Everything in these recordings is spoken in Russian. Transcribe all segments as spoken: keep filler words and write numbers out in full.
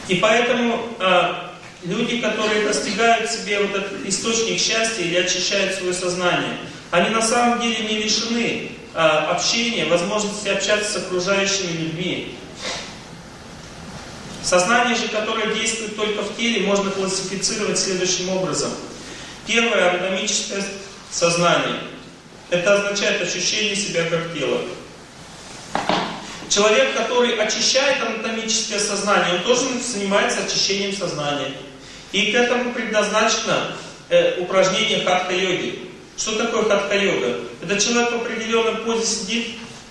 И поэтому э, люди, которые достигают себе вот этот источник счастья или очищают свое сознание, они на самом деле не лишены э, общения, возможности общаться с окружающими людьми. Сознание же, которое действует только в теле, можно классифицировать следующим образом. Первое, анатомическое сознание. Это означает ощущение себя как тело. Человек, который очищает анатомическое сознание, он тоже занимается очищением сознания. И к этому предназначено э, упражнение хатха-йоги. Что такое хатха-йога? Это человек в определенном позе сидит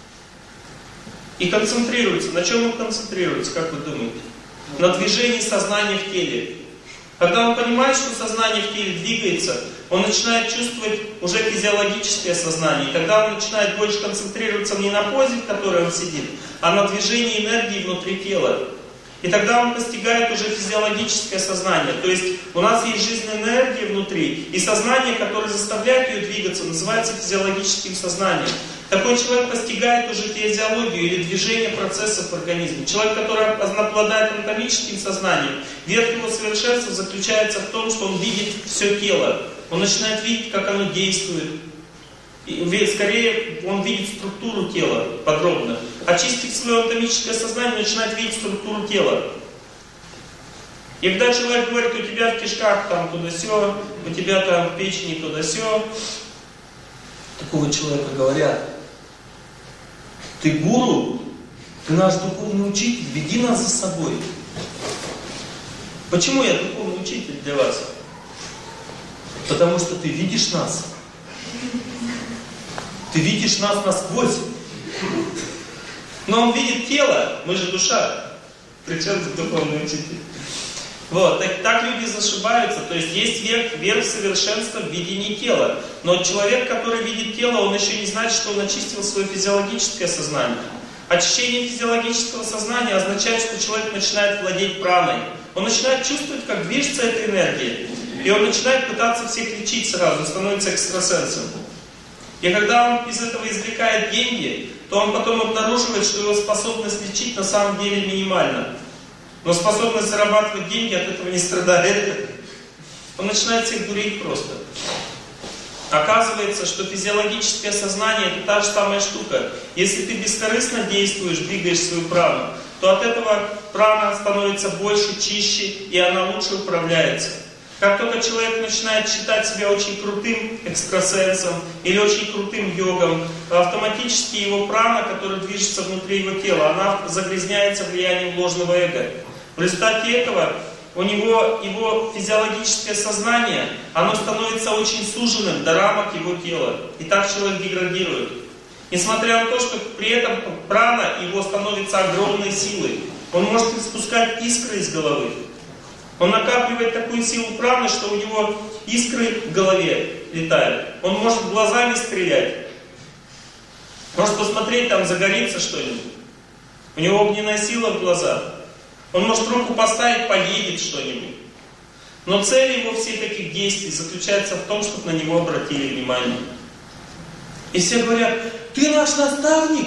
и концентрируется. На чем он концентрируется, как вы думаете? На движении сознания в теле. Когда он понимает, что сознание в теле двигается, он начинает чувствовать уже физиологическое сознание. И тогда он начинает больше концентрироваться не на позе, в которой он сидит, а на движении энергии внутри тела. И тогда он постигает уже физиологическое сознание. То есть у нас есть жизненная энергия внутри, и сознание, которое заставляет ее двигаться, называется физиологическим сознанием. Такой человек постигает уже физиологию или движение процессов в организме. Человек, который обладает анатомическим сознанием, верх его совершенства заключается в том, что он видит все тело. Он начинает видеть, как оно действует. И скорее, он видит структуру тела подробно. Очистив свое анатомическое сознание, он начинает видеть структуру тела. И когда человек говорит, у тебя в кишках там туда-сё, у тебя там в печени туда-сё, такого человека говорят: ты гуру, ты наш духовный учитель, веди нас за собой. Почему я духовный учитель для вас? Потому что ты видишь нас. Ты видишь нас насквозь. Но он видит тело, мы же душа. Причем тут духовный учитель. Вот, так, так люди зашибаются. То есть есть верх, верх совершенства в видении тела. Но человек, который видит тело, он еще не значит, что он очистил свое физиологическое сознание. Очищение физиологического сознания означает, что человек начинает владеть праной. Он начинает чувствовать, как движется эта энергия. И он начинает пытаться всех лечить сразу, становится экстрасенсом. И когда он из этого извлекает деньги, то он потом обнаруживает, что его способность лечить на самом деле минимальна. Но способность зарабатывать деньги от этого не страдает. Он начинает всех дурить просто. Оказывается, что физиологическое сознание — это та же самая штука. Если ты бескорыстно действуешь, двигаешь свою прану, то от этого прана становится больше, чище, и она лучше управляется. Как только человек начинает считать себя очень крутым экстрасенсом или очень крутым йогом, автоматически его прана, которая движется внутри его тела, она загрязняется влиянием ложного эго. В результате этого у него его физиологическое сознание, оно становится очень суженным до рамок его тела. И так человек деградирует. Несмотря на то, что при этом прана его становится огромной силой. Он может испускать искры из головы. Он накапливает такую силу праны, что у него искры в голове летают. Он может глазами стрелять. Может посмотреть, там загорится что-нибудь. У него огненная сила в глазах. Он может руку поставить, поедет что-нибудь. Но цель его всех этих действий заключается в том, чтобы на него обратили внимание. И все говорят: ты наш наставник,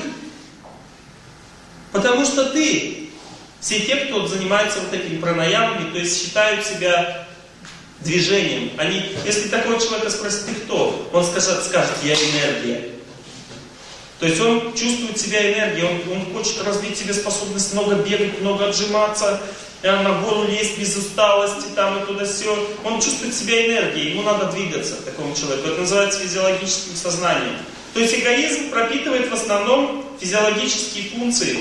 потому что ты... Все те, кто занимается вот этими пранаямами, то есть считают себя движением. Они, если такого человека спросить, ты кто? Он скажет, скажет, я энергия. То есть он чувствует себя энергией, он, он хочет развить себе способность много бегать, много отжиматься, на гору лезть без усталости, там и туда-сё. Он чувствует себя энергией, ему надо двигаться, такому человеку. Это называется физиологическим сознанием. То есть эгоизм пропитывает в основном физиологические функции.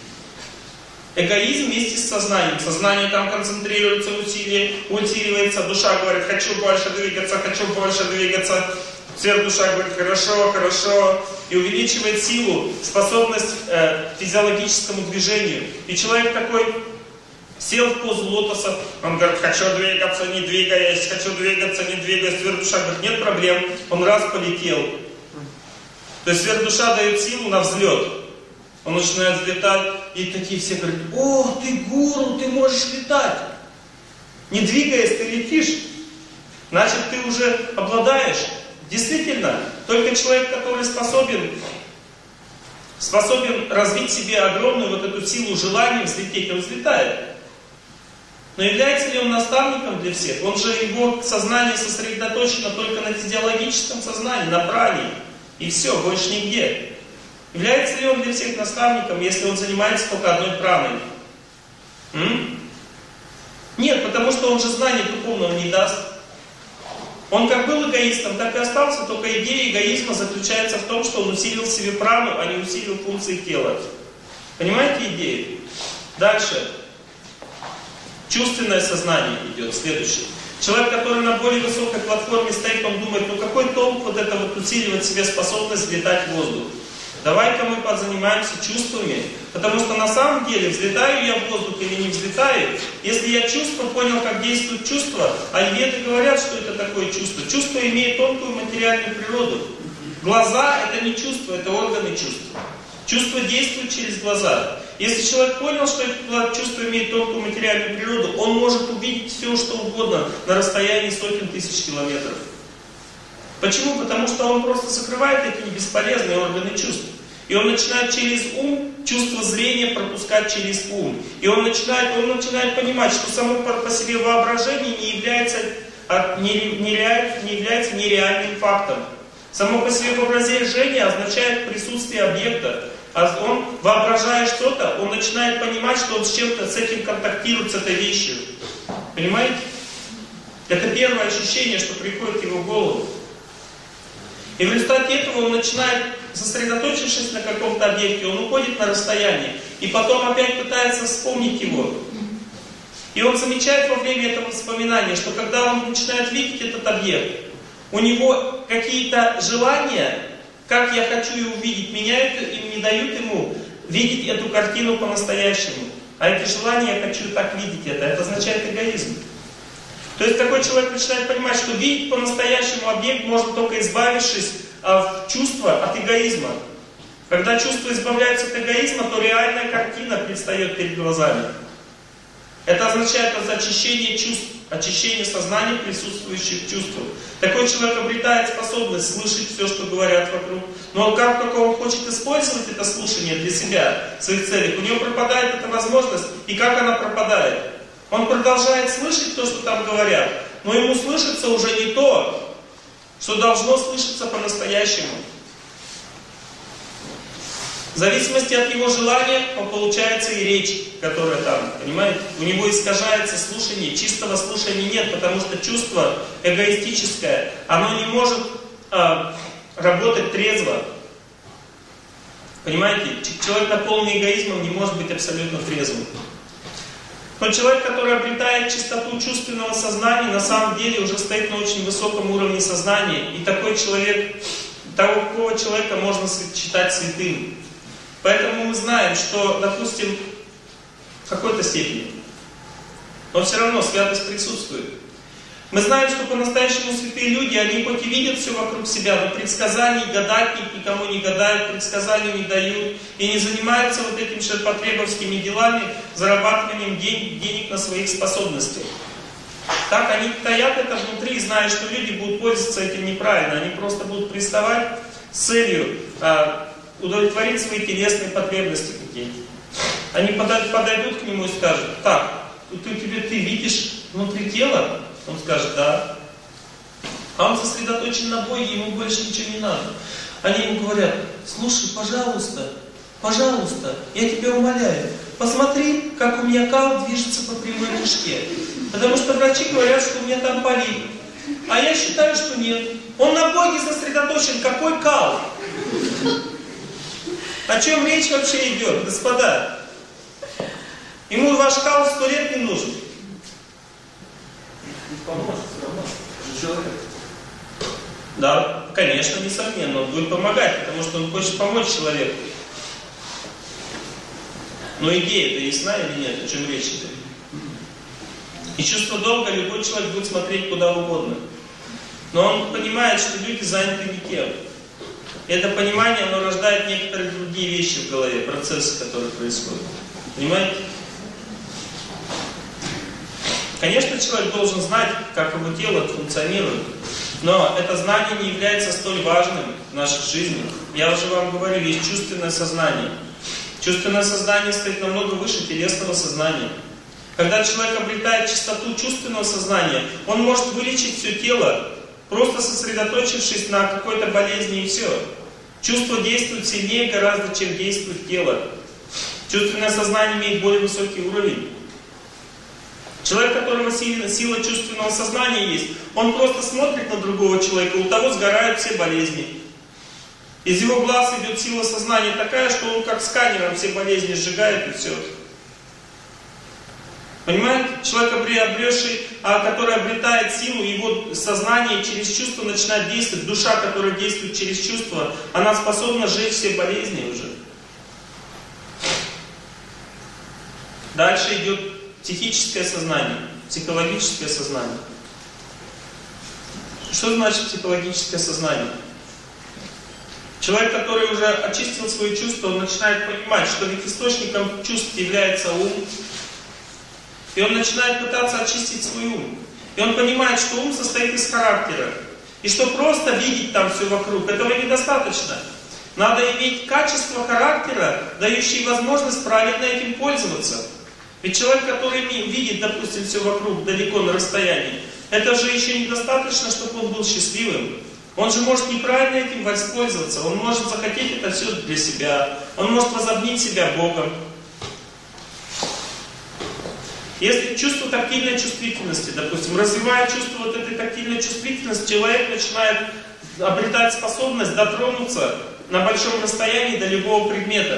Эгоизм вместе с сознанием. Сознание там концентрируется, усилие, усиливается, душа говорит, хочу больше двигаться, хочу больше двигаться. Сверхдуша говорит, хорошо, хорошо. И увеличивает силу, способность э, к физиологическому движению. И человек такой сел в позу лотоса, он говорит, хочу двигаться, не двигаясь, хочу двигаться, не двигаясь. Сверхдуша говорит, нет проблем. Он раз полетел. То есть сверхдуша дает силу на взлет. Он начинает взлетать, и такие все говорят, о, ты гуру, ты можешь летать. Не двигаясь, ты летишь. Значит, ты уже обладаешь. Действительно, только человек, который способен, способен развить в себе огромную вот эту силу желания взлететь, он взлетает. Но является ли он наставником для всех? Он же, его сознание сосредоточено только на физиологическом сознании, на пране. И все, больше нигде. Является ли он для всех наставником, если он занимается только одной праной? М? Нет, потому что он же знания духовного не даст. Он как был эгоистом, так и остался, только идея эгоизма заключается в том, что он усилил в себе прану, а не усилил функции тела. Понимаете идею? Дальше. Чувственное сознание идет, следующее. Человек, который на более высокой платформе стоит, он думает, ну какой толк вот это вот усиливать в себе способность взлетать в воздух? Давай-ка мы позанимаемся чувствами, потому что на самом деле, взлетаю я в воздух или не взлетаю, если я чувство понял, как действует чувство, а веды говорят, что это такое чувство. Чувство имеет тонкую материальную природу. Глаза — это не чувство, это органы чувств. Чувство действует через глаза. Если человек понял, что это чувство имеет тонкую материальную природу, он может увидеть все, что угодно на расстоянии сотен тысяч километров. Почему? Потому что он просто закрывает эти бесполезные органы чувств. И он начинает через ум, чувство зрения пропускать через ум. И он начинает, он начинает понимать, что само по себе воображение не является, не, не, не является нереальным фактом. Само по себе воображение означает присутствие объекта. А он, воображая что-то, он начинает понимать, что он с чем-то, с этим контактирует, с этой вещью. Понимаете? Это первое ощущение, что приходит в его голову. И в результате этого он начинает, сосредоточившись на каком-то объекте, он уходит на расстояние. И потом опять пытается вспомнить его. И он замечает во время этого воспоминания, что когда он начинает видеть этот объект, у него какие-то желания, как я хочу его видеть, меняют и не дают ему видеть эту картину по-настоящему. А эти желания, я хочу так видеть это, это означает эгоизм. То есть такой человек начинает понимать, что видеть по-настоящему объект можно только избавившись от чувства, от эгоизма. Когда чувство избавляется от эгоизма, то реальная картина предстает перед глазами. Это означает очищение чувств, очищение сознания, присутствующих в чувствах. Такой человек обретает способность слышать все, что говорят вокруг. Но как только он хочет использовать это слушание для себя, в своих целях, у него пропадает эта возможность. И как она пропадает? Он продолжает слышать то, что там говорят, но ему слышится уже не то, что должно слышаться по-настоящему. В зависимости от его желания получается и речь, которая там, понимаете? У него искажается слушание, чистого слушания нет, потому что чувство эгоистическое, оно не может а, работать трезво. Понимаете? Человек, наполненный эгоизмом, не может быть абсолютно трезвым. Но человек, который обретает чистоту чувственного сознания, на самом деле уже стоит на очень высоком уровне сознания. И такой человек, такого человека можно считать святым. Поэтому мы знаем, что, допустим, в какой-то степени, но все равно святость присутствует. Мы знаем, что по-настоящему святые люди, они хоть и видят все вокруг себя, но предсказаний гадать никому не гадают, предсказаний не дают, и не занимаются вот этими ширпотребовскими делами, зарабатыванием денег, денег на своих способностях. Так они таят это внутри, зная, что люди будут пользоваться этим неправильно, они просто будут приставать с целью а, удовлетворить свои телесные потребности какие-то. Они подойдут к нему и скажут: так, ты, тебе, ты видишь внутри тела? Он скажет: да. А он сосредоточен на Боге, ему больше ничего не надо. Они ему говорят: слушай, пожалуйста, пожалуйста, я тебя умоляю, посмотри, как у меня кал движется по прямой кишке. Потому что врачи говорят, что у меня там полип. А я считаю, что нет. Он на Боге сосредоточен, какой кал? О чем речь вообще идет, господа? Ему ваш кал сто лет не нужен. Поможет, все равно. Это же человек. Да, конечно, несомненно, он будет помогать, потому что он хочет помочь человеку. Но идея-то ясна или нет, о чем речь идет? И чувство долга любой человек будет смотреть куда угодно. Но он понимает, что люди заняты никем. И это понимание, оно рождает некоторые другие вещи в голове, процессы, которые происходят. Понимаете? Конечно, человек должен знать, как его тело функционирует, но это знание не является столь важным в нашей жизни. Я уже вам говорил, есть чувственное сознание. Чувственное сознание стоит намного выше телесного сознания. Когда человек обретает чистоту чувственного сознания, он может вылечить все тело, просто сосредоточившись на какой-то болезни и все. Чувство действует сильнее гораздо, чем действует тело. Чувственное сознание имеет более высокий уровень. Человек, у которого сила, сила чувственного сознания есть, он просто смотрит на другого человека, у того сгорают все болезни. Из его глаз идет сила сознания такая, что он как сканером все болезни сжигает и все. Понимаете? Человек, обретший, а, который обретает силу, его сознание через чувство начинает действовать. Душа, которая действует через чувство, она способна сжечь все болезни уже. Дальше идет психическое сознание, психологическое сознание. Что значит психологическое сознание? Человек, который уже очистил свои чувства, он начинает понимать, что ведь источником чувств является ум. И он начинает пытаться очистить свой ум. И он понимает, что ум состоит из характера. И что просто видеть там все вокруг, этого недостаточно. Надо иметь качество характера, дающие возможность правильно этим пользоваться. Ведь человек, который видит, допустим, все вокруг далеко на расстоянии, это же еще недостаточно, чтобы он был счастливым. Он же может неправильно этим воспользоваться. Он может захотеть это все для себя. Он может возомнить себя Богом. Если чувство тактильной чувствительности, допустим, развивая чувство вот этой тактильной чувствительности, человек начинает обретать способность дотронуться на большом расстоянии до любого предмета.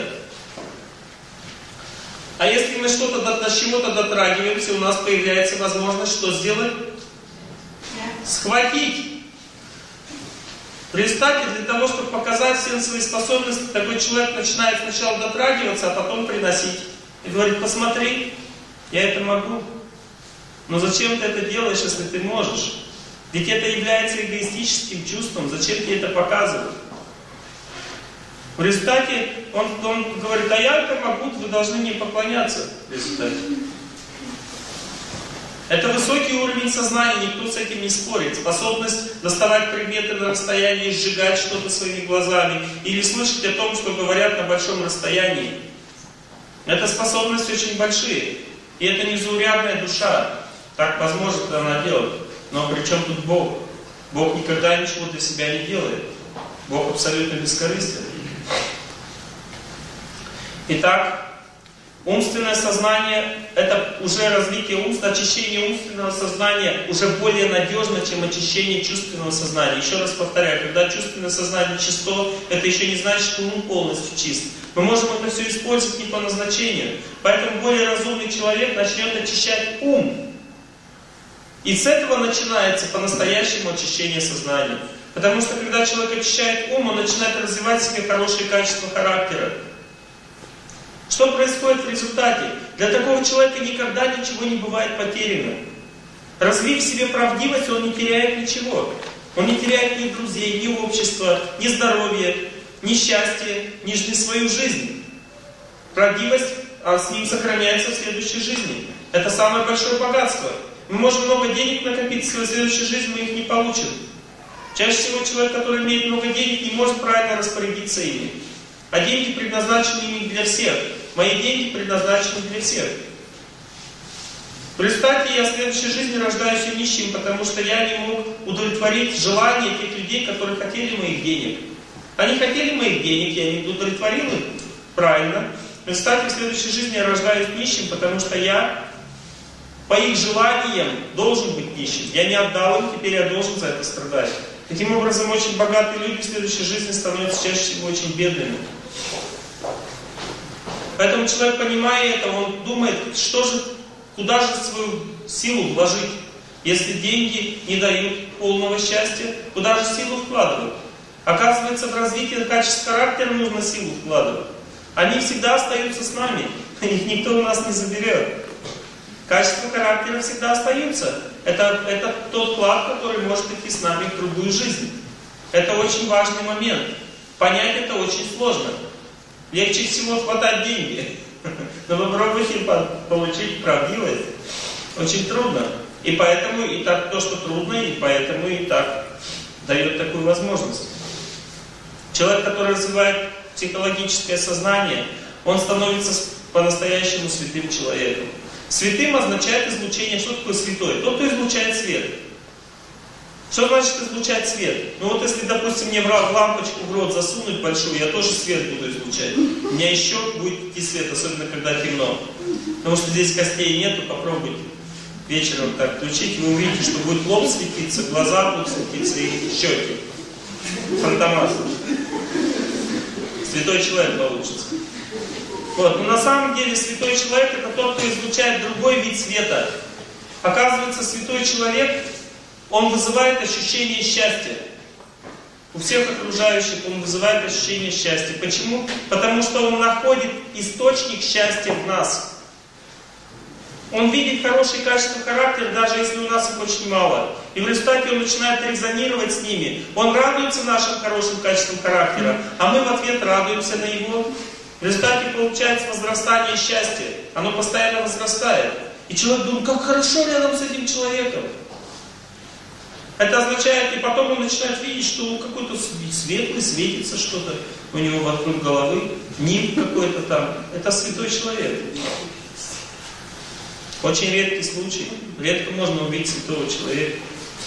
А если мы что-то до чего-то дотрагиваемся, у нас появляется возможность что сделать? Схватить. В результате, для того, чтобы показать всем свои способности, такой человек начинает сначала дотрагиваться, а потом приносить. И говорит: посмотри, я это могу. Но зачем ты это делаешь, если ты можешь? Ведь это является эгоистическим чувством. Зачем тебе это показывать? В результате он, он говорит: а я это могу, вы должны мне поклоняться. В результате. Это высокий уровень сознания, никто с этим не спорит. Способность доставать предметы на расстоянии, сжигать что-то своими глазами, или слышать о том, что говорят на большом расстоянии. Это способности очень большие. И это незаурядная душа. Так возможно она делать. Но при чем тут Бог? Бог никогда ничего для себя не делает. Бог абсолютно бескорыстен. Итак, умственное сознание – это уже развитие умства, очищение умственного сознания уже более надежно, чем очищение чувственного сознания. Еще раз повторяю, когда чувственное сознание чисто, это еще не значит, что ум полностью чист. Мы можем это все использовать не по назначению. Поэтому более разумный человек начнет очищать ум. И с этого начинается по-настоящему очищение сознания. Потому что когда человек очищает ум, он начинает развивать в себе хорошие качества характера. Что происходит в результате? Для такого человека никогда ничего не бывает потеряно. Развив в себе правдивость, он не теряет ничего. Он не теряет ни друзей, ни общества, ни здоровья, ни счастья, ни свою жизнь. Правдивость, а с ним сохраняется в следующей жизни. Это самое большое богатство. Мы можем много денег накопить в своей следующей жизни, мы их не получим. Чаще всего человек, который имеет много денег, не может правильно распорядиться ими. А деньги предназначены не для всех. Мои деньги предназначены для всех. В результате я в следующей жизни рождаюсь нищим, потому что я не мог удовлетворить желания тех людей, которые хотели моих денег. Они хотели моих денег, я не удовлетворил их. Правильно. В результате в следующей жизни я рождаюсь нищим, потому что я по их желаниям должен быть нищим. Я не отдал им, теперь я должен за это страдать. Таким образом, очень богатые люди в следующей жизни становятся чаще всего очень бедными. Поэтому человек, понимая это, он думает, что же, куда же свою силу вложить. Если деньги не дают полного счастья, куда же силу вкладывать? Оказывается, в развитие качеств характера нужно силу вкладывать. Они всегда остаются с нами, их никто у нас не заберет. Качества характера всегда остаются. Это, это тот вклад, который может идти с нами в другую жизнь. Это очень важный момент. Понять это очень сложно. Легче всего хватать деньги. Но попробуйте получить правдивость. Очень трудно. И поэтому и так то, что трудно, и поэтому и так дает такую возможность. Человек, который развивает психологическое сознание, он становится по-настоящему святым человеком. Святым означает излучение. Что такое святой? Тот, кто излучает свет. Что значит излучать свет? Ну вот если, допустим, мне в лампочку в рот засунуть большую, я тоже свет буду излучать. У меня еще будет идти свет, особенно когда темно. Потому что здесь костей нету, попробуйте вечером так включить, вы увидите, что будет лоб светиться, глаза будут светиться и щеки. Фантомас. Святой человек получится. Вот. Но на самом деле святой человек это тот, кто излучает другой вид света. Оказывается, святой человек, он вызывает ощущение счастья. У всех окружающих он вызывает ощущение счастья. Почему? Потому что он находит источник счастья в нас. Он видит хорошие качества характера, даже если у нас их очень мало. И в результате он начинает резонировать с ними. Он радуется нашим хорошим качествам характера, а мы в ответ радуемся на его. В результате получается возрастание счастья. Оно постоянно возрастает. И человек думает, как хорошо рядом с этим человеком. Это означает, и потом он начинает видеть, что какой-то светлый светится что-то у него вокруг головы, нимб какой-то там. Это святой человек. Очень редкий случай. Редко можно увидеть святого человека.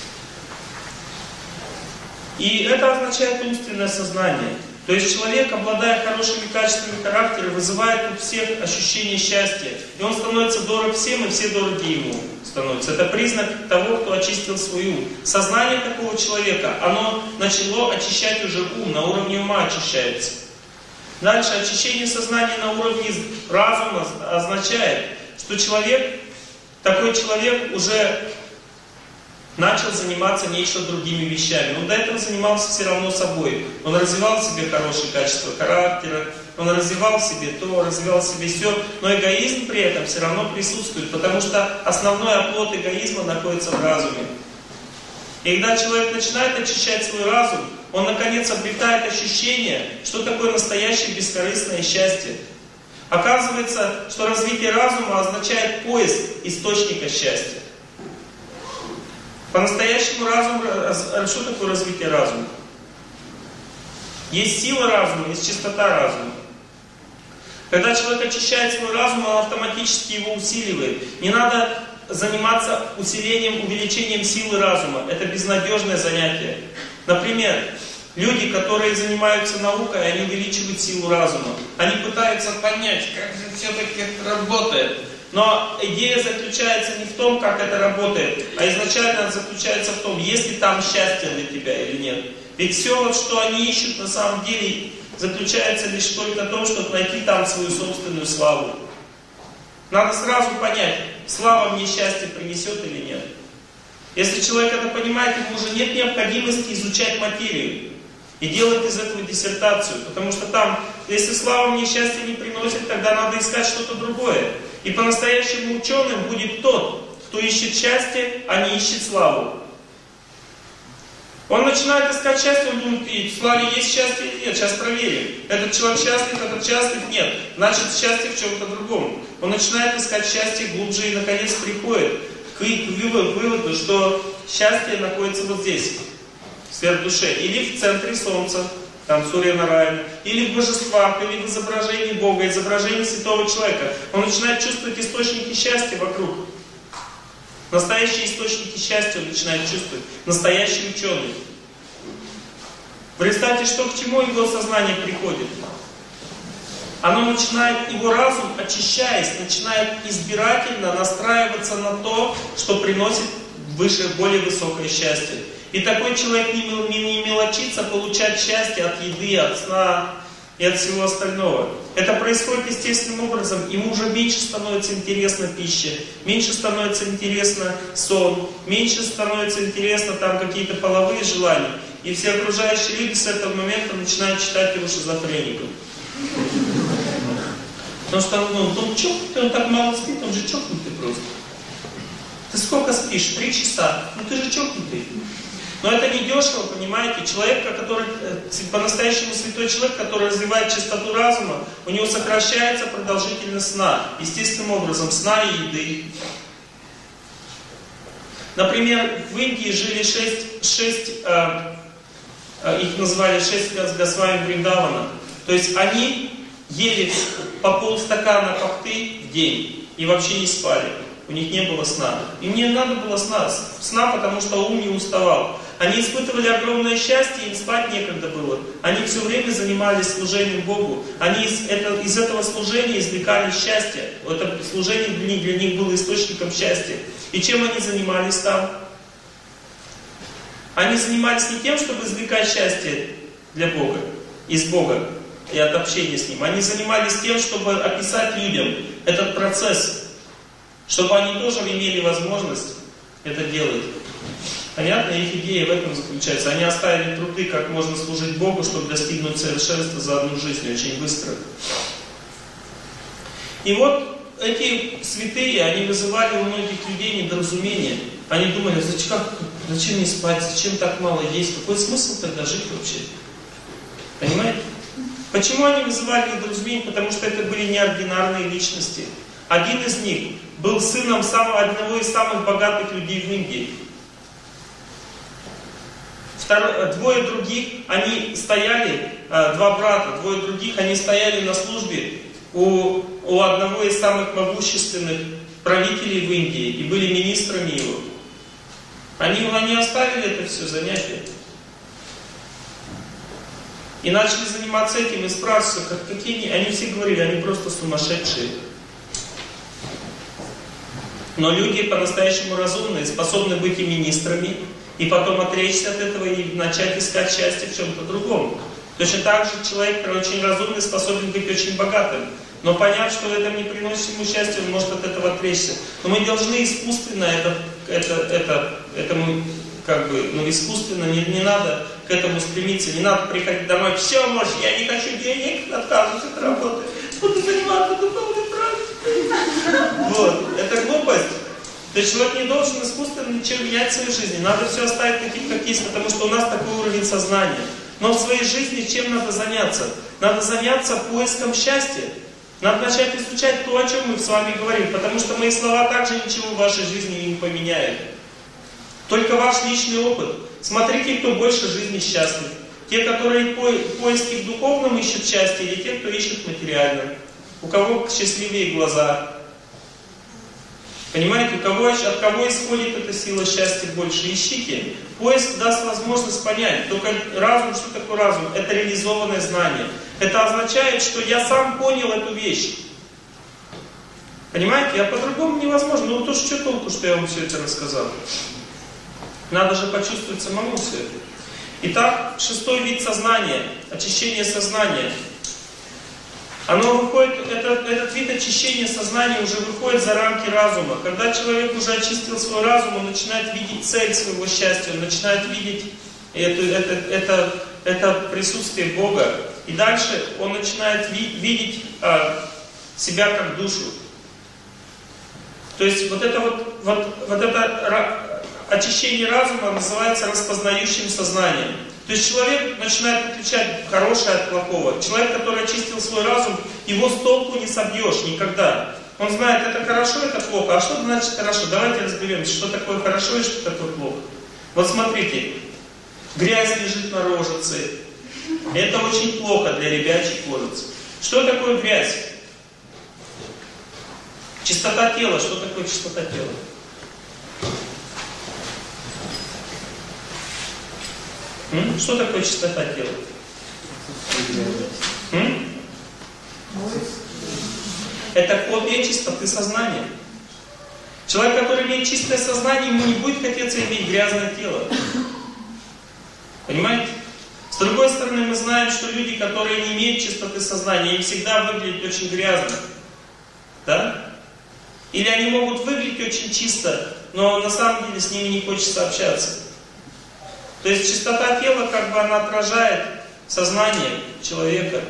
И это означает умственное сознание. То есть человек, обладая хорошими качествами характера, вызывает у всех ощущение счастья. И он становится дорог всем, и все дороги ему становятся. Это признак того, кто очистил свой ум. Сознание такого человека, оно начало очищать уже ум, на уровне ума очищается. Дальше, очищение сознания на уровне разума означает, что человек, такой человек уже начал заниматься нечто другими вещами. Он до этого занимался все равно собой. Он развивал в себе хорошие качества характера, он развивал в себе то, развивал в себе все, но эгоизм при этом все равно присутствует, потому что основной оплот эгоизма находится в разуме. И когда человек начинает очищать свой разум, он наконец обретает ощущение, что такое настоящее бескорыстное счастье. Оказывается, что развитие разума означает поиск источника счастья. По-настоящему разум, что такое развитие разума? Есть сила разума, есть чистота разума. Когда человек очищает свой разум, он автоматически его усиливает. Не надо заниматься усилением, увеличением силы разума. Это безнадежное занятие. Например, люди, которые занимаются наукой, они увеличивают силу разума. Они пытаются понять, как же все-таки это работает. Но идея заключается не в том, как это работает, а изначально заключается в том, есть ли там счастье для тебя или нет. Ведь все, вот, что они ищут, на самом деле, заключается лишь только в том, чтобы найти там свою собственную славу. Надо сразу понять, слава мне счастье принесет или нет. Если человек это понимает, ему уже нет необходимости изучать материю и делать из этого диссертацию, потому что там, если слава мне счастье не приносит, тогда надо искать что-то другое. И по-настоящему ученым будет тот, кто ищет счастье, а не ищет славу. Он начинает искать счастье, он думает, и в славе есть счастье или нет, сейчас проверим. Этот человек счастлив, этот счастлив, нет. Значит, счастье в чем-то другом. Он начинает искать счастье глубже и наконец приходит к выводу, что счастье находится вот здесь, в сверхдуше, или в центре Солнца. Там Сурья Нараяна, или в божествах, или в изображении Бога, изображении святого человека. Он начинает чувствовать источники счастья вокруг. Настоящие источники счастья он начинает чувствовать. Настоящий ученый. Представьте, что к чему его сознание приходит. Оно начинает, его разум, очищаясь, начинает избирательно настраиваться на то, что приносит выше, более высокое счастье. И такой человек не, не, не мелочится получать счастье от еды, от сна и от всего остального. Это происходит естественным образом. Ему уже меньше становится интересна пища, меньше становится интересно сон, меньше становится интересно там какие-то половые желания. И все окружающие люди с этого момента начинают считать его шизофреником. Потому что он, он чокнутый, он так мало спит, он же чокнутый просто. Ты сколько спишь? Три часа. Ну ты же чокнутый. Но это не дешево, понимаете? Человек, который по-настоящему святой человек, который развивает чистоту разума, у него сокращается продолжительность сна. Естественным образом, сна и еды. Например, в Индии жили шесть, шесть э, э, их назвали шесть Госвами Вриндавана. То есть они ели по полстакана пахты в день. и вообще не спали. У них не было сна. Им не надо было сна, сна, потому что ум не уставал. Они испытывали огромное счастье, им спать некогда было. Они все время занимались служением Богу. Они из, это, из этого служения извлекали счастье. Это служение для них, для них было источником счастья. И чем они занимались там? Они занимались не тем, чтобы извлекать счастье для Бога, из Бога и от общения с Ним. Они занимались тем, чтобы описать людям этот процесс, чтобы они тоже имели возможность это делать. Понятно? Их идея в этом заключается. Они оставили труды, как можно служить Богу, чтобы достигнуть совершенства за одну жизнь очень быстро. И вот эти святые, они вызывали у многих людей недоразумение. Они думали, зачем, зачем не спать, зачем так мало есть, какой смысл тогда жить вообще? Понимаете? Почему они вызывали недоразумение? Потому что это были неординарные личности. Один из них был сыном самого, одного из самых богатых людей в Индии. Второ, двое других, они стояли, два брата, двое других, они стояли на службе у, у одного из самых могущественных правителей в Индии и были министрами его. Они, они оставили это все занятие. И начали заниматься этим и спрашивать, как, какие они, они все говорили, они просто сумасшедшие. Но люди по-настоящему разумные, способны быть и министрами, и потом отречься от этого и начать искать счастье в чем-то другом. Точно так же человек очень разумный, способен быть очень богатым. Но поняв, что это не приносит ему счастья, он может от этого отречься. Но мы должны искусственно это, это, это, этому, как бы, ну искусственно, не, не надо к этому стремиться, не надо приходить домой, все, может, я не хочу денег, отказываюсь от работы, буду заниматься духовной практикой. Вот, это глупость. То есть человек не должен искусственно ничего менять в своей жизни. Надо все оставить таким, как есть, потому что у нас такой уровень сознания. Но в своей жизни чем надо заняться? Надо заняться поиском счастья. Надо начать изучать то, о чем мы с вами говорим, потому что мои слова также ничего в вашей жизни не поменяют. Только ваш личный опыт. Смотрите, кто больше жизни счастлив. Те, которые по поиски в духовном ищут счастье, или те, кто ищет материальном. У кого счастливее глаза. Понимаете, у кого, от кого исходит эта сила счастья больше? Ищите. Поиск даст возможность понять. Только разум, что такое разум? Это реализованное знание. Это означает, что я сам понял эту вещь. Понимаете? А по-другому невозможно. Ну то что толку, что я вам все это рассказал? Надо же почувствовать самому все это. Итак, шестой вид сознания. Очищение сознания. Оно выходит, этот, этот вид очищения сознания уже выходит за рамки разума. Когда человек уже очистил свой разум, он начинает видеть цель своего счастья, он начинает видеть это, это, это, это присутствие Бога. И дальше он начинает ви, видеть а, себя как душу. То есть вот это вот, вот, вот это очищение разума называется распознающим сознанием. То есть человек начинает отличать хорошее от плохого. Человек, который очистил свой разум, его с толку не собьешь никогда. Он знает, это хорошо, это плохо. А что значит хорошо? Давайте разберемся, что такое хорошо и что такое плохо. Вот смотрите, грязь лежит на рожице. Это очень плохо для ребячьей кожицы. Что такое грязь? Чистота тела. Что такое чистота тела? М? Что такое чистота тела? М? Это копия чистоты сознания. Человек, который имеет чистое сознание, ему не будет хотеться иметь грязное тело. Понимаете? С другой стороны, мы знаем, что люди, которые не имеют чистоты сознания, им всегда выглядят очень грязно. Да? Или они могут выглядеть очень чисто, но на самом деле с ними не хочется общаться. То есть чистота тела, как бы она отражает сознание человека.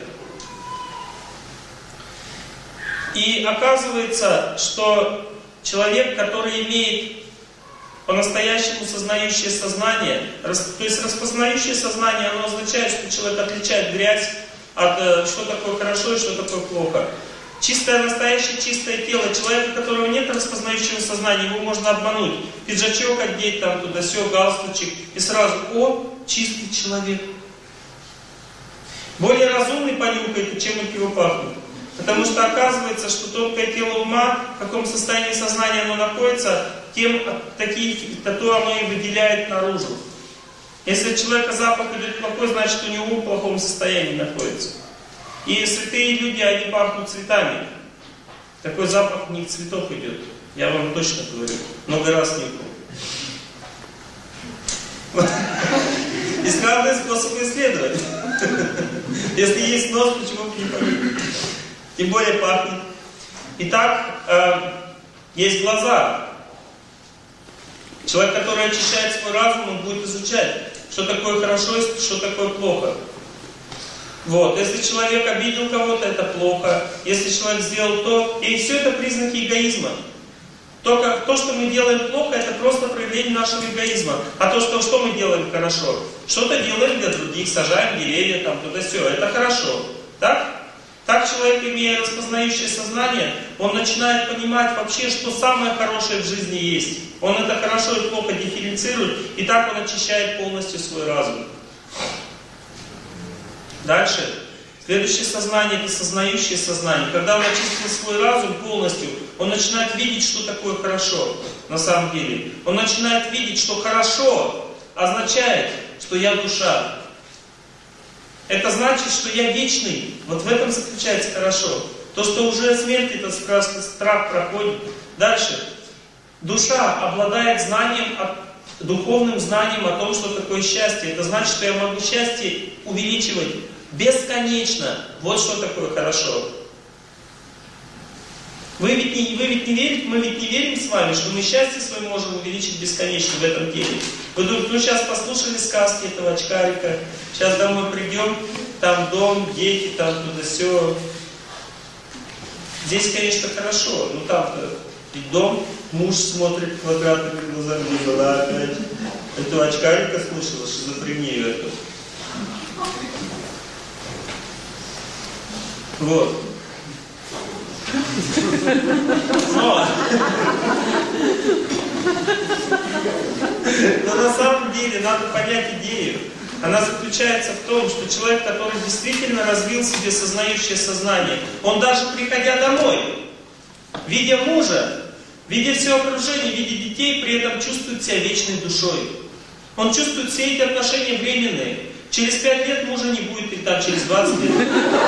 И оказывается, что человек, который имеет по-настоящему сознающее сознание, то есть распознающее сознание, оно означает, что человек отличает грязь от что такое хорошо и что такое плохо. Чистое, настоящее чистое тело человека, у которого нет распознающего сознания, его можно обмануть. Пиджачок одеть, там туда-сё, галстучек, и сразу, о, чистый человек. Более разумный понюхает, чем от него пахнет. Потому что оказывается, что тонкое тело ума, в каком состоянии сознания оно находится, тем такие, то оно и выделяет наружу. Если у человека запах идет плохой, значит у него ум в плохом состоянии находится. И святые люди, они пахнут цветами. Такой запах в них цветов идет. Я вам точно говорю. Много раз не был. Исканный способ исследовать. Если есть нос, почему бы не понять? Тем более пахнет. Итак, э, есть глаза. Человек, который очищает свой разум, он будет изучать, что такое хорошо и что такое плохо. Вот. Если человек обидел кого-то, это плохо. Если человек сделал то, и все это признаки эгоизма. Только то, что мы делаем плохо, это просто проявление нашего эгоизма. А то, что, что мы делаем хорошо, что-то делаем для других, сажаем деревья, там, туда-сё, это хорошо. Так? Так человек, имея распознающее сознание, он начинает понимать вообще, что самое хорошее в жизни есть. Он это хорошо и плохо дифференцирует, и так он очищает полностью свой разум. Дальше. Следующее сознание — это сознающее сознание. Когда он очистил свой разум полностью, он начинает видеть, что такое хорошо на самом деле. Он начинает видеть, что хорошо означает, что я душа. Это значит, что я вечный. Вот в этом заключается хорошо. То, что уже от смерти этот страх, страх проходит. Дальше. Душа обладает знанием, духовным знанием о том, что такое счастье. Это значит, что я могу счастье увеличивать бесконечно. Вот что такое хорошо. Вы ведь, не, вы ведь не верите, мы ведь не верим с вами, что мы счастье свое можем увеличить бесконечно в этом теле. Вы думаете, ну сейчас послушали сказки этого очкарика, сейчас домой придем, там дом, дети, там туда-сё. Здесь, конечно, хорошо, но там-то и дом, муж смотрит квадратными глазами, и была опять. Этого очкарика слышала, шизофрению эту. Вот. Но, но на самом деле надо понять идею. Она заключается в том, что человек, который действительно развил в себе сознающее сознание, он даже приходя домой, видя мужа, видя все окружение, видя детей, при этом чувствует себя вечной душой. Он чувствует все эти отношения временные. Через пять лет мужа не будет, и там через двадцать лет.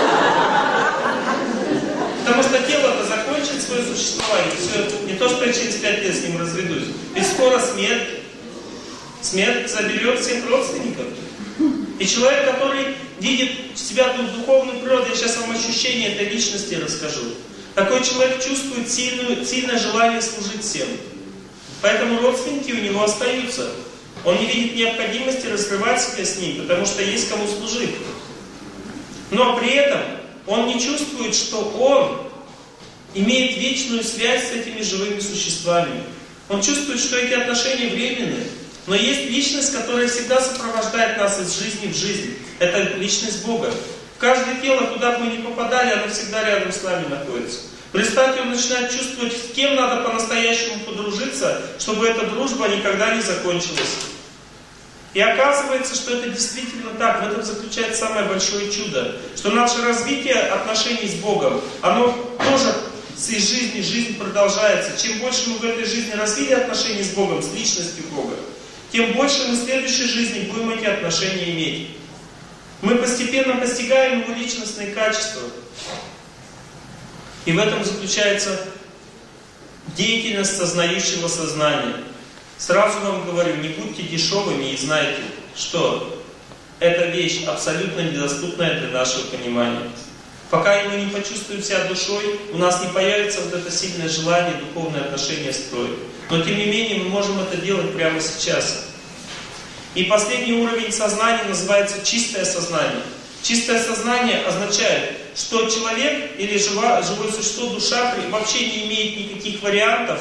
Потому что тело-то закончит свое существование. Все, не то, что я через пять лет с ним разведусь. Ведь скоро смерть. Смерть заберет всех родственников. И человек, который видит в себя духовную природу, я сейчас вам ощущение этой личности расскажу. Такой человек чувствует сильную, сильное желание служить всем. Поэтому родственники у него остаются. Он не видит необходимости раскрывать себя с ним, потому что есть кому служить. Но при этом он не чувствует, что он имеет вечную связь с этими живыми существами. Он чувствует, что эти отношения временные. Но есть личность, которая всегда сопровождает нас из жизни в жизнь. Это личность Бога. В каждое тело, куда бы мы ни попадали, оно всегда рядом с нами находится. В результате он начинает чувствовать, с кем надо по-настоящему подружиться, чтобы эта дружба никогда не закончилась. И оказывается, что это действительно так. В этом заключается самое большое чудо. Что наше развитие отношений с Богом, оно тоже из жизни, жизнь продолжается. Чем больше мы в этой жизни развили отношения с Богом, с личностью Бога, тем больше мы в следующей жизни будем эти отношения иметь. Мы постепенно постигаем его личностные качества. И в этом заключается деятельность сознающего сознания. Сразу вам говорю, не будьте дешевыми и знайте, что эта вещь абсолютно недоступная для нашего понимания. Пока мы не почувствуем себя душой, у нас не появится вот это сильное желание духовные отношения строить. Но тем не менее мы можем это делать прямо сейчас. И последний уровень сознания называется чистое сознание. Чистое сознание означает, что человек или живое, живое существо, душа вообще не имеет никаких вариантов,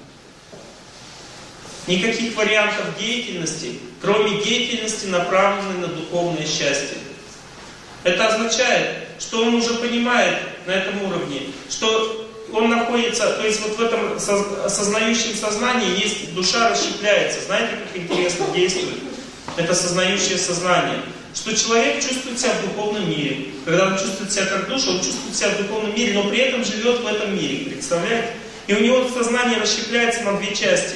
никаких вариантов деятельности, кроме деятельности, направленной на духовное счастье. Это означает, что он уже понимает на этом уровне, что он находится, то есть вот в этом сознающем сознании есть душа расщепляется. Знаете, как интересно действует? Это сознающее сознание. Что человек чувствует себя в духовном мире. Когда он чувствует себя как душа, он чувствует себя в духовном мире, но при этом живет в этом мире. Представляете? И у него сознание расщепляется на две части.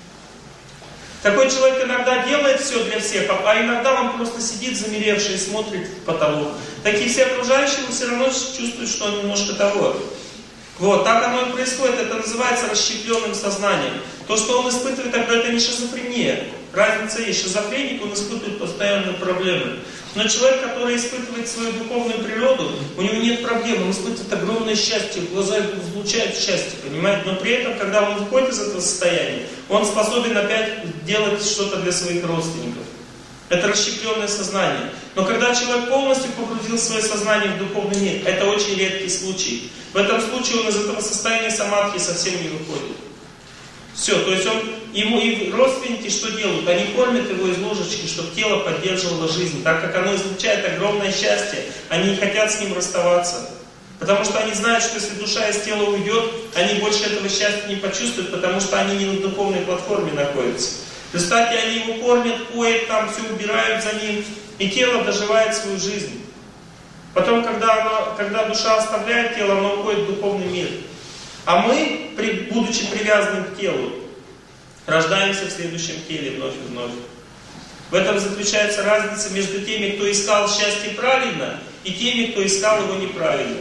Такой человек иногда делает все для всех, а иногда он просто сидит замеревший и смотрит в потолок. Такие все окружающие все равно чувствуют, что он немножко того. Вот, так оно и происходит. Это называется расщепленным сознанием. То, что он испытывает, тогда это не шизофрения. Разница есть. Шизофреник, он испытывает постоянные проблемы. Но человек, который испытывает свою духовную природу, у него нет проблем, он испытывает огромное счастье, глаза излучают счастье, понимаете? Но при этом, когда он выходит из этого состояния, он способен опять делать что-то для своих родственников. Это расщепленное сознание. Но когда человек полностью погрузил свое сознание в духовный мир, это очень редкий случай. В этом случае он из этого состояния самадхи совсем не выходит. Все, то есть он, ему и родственники что делают? Они кормят его из ложечки, чтобы тело поддерживало жизнь. Так как оно излучает огромное счастье, они не хотят с ним расставаться. Потому что они знают, что если душа из тела уйдет, они больше этого счастья не почувствуют, потому что они не на духовной платформе находятся. В результате они его кормят, поят, там все убирают за ним, и тело доживает свою жизнь. Потом, когда, оно, когда душа оставляет тело, оно уходит в духовный мир. А мы, будучи привязанным к телу, рождаемся в следующем теле вновь и вновь. В этом заключается разница между теми, кто искал счастье правильно, и теми, кто искал его неправильно.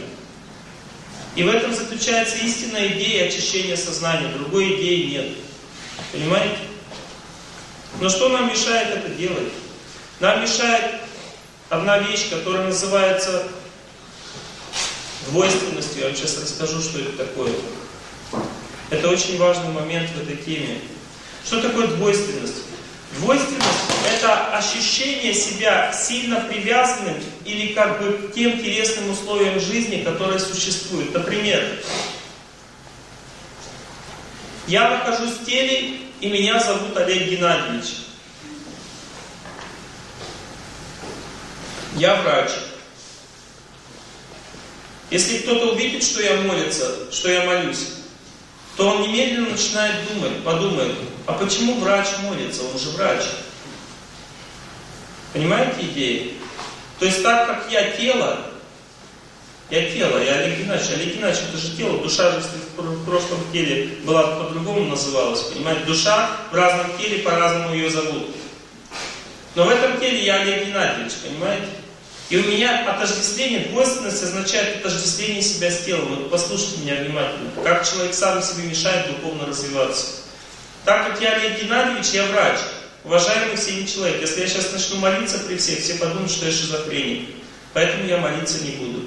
И в этом заключается истинная идея очищения сознания. Другой идеи нет. Понимаете? Но что нам мешает это делать? Нам мешает одна вещь, которая называется двойственностью. Я вам сейчас расскажу, что это такое. Это очень важный момент в этой теме. Что такое двойственность? Двойственность – это ощущение себя сильно привязанным или как бы к тем телесным условиям жизни, которые существуют. Например, я нахожусь в теле, и меня зовут Олег Геннадьевич. Я врач. Если кто-то увидит, что я молится, что я молюсь, то он немедленно начинает думать, подумает, а почему врач молится? Он же врач. Понимаете идею? То есть так как я тело, я тело, я Олег Геннадьевич. Олег Геннадьевич это же тело, душа же в прошлом теле была по-другому называлась. Понимаете, душа в разном теле по-разному ее зовут. Но в этом теле я Олег Геннадьевич, понимаете? И у меня отождествление, двойственность означает отождествление себя с телом. Вот послушайте меня внимательно. Как человек сам себе мешает духовно развиваться. Так как я Олег Геннадьевич, я врач. Уважаемый всеми человек. Если я сейчас начну молиться при всех, все подумают, что я шизофреник. Поэтому я молиться не буду.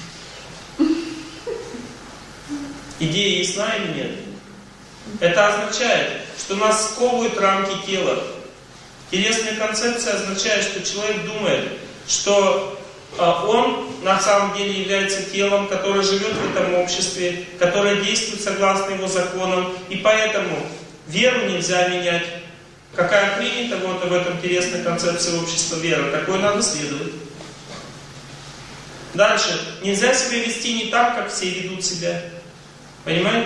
Идея ясна или нет? Это означает, что нас сковывают рамки тела. Телесная концепция означает, что человек думает, что а, он на самом деле является телом, которое живет в этом обществе, которое действует согласно его законам, и поэтому веру нельзя менять. Какая принята вот в этом телесной концепции общества вера, такой надо следовать. Дальше. Нельзя себя вести не так, как все ведут себя. Понимаете?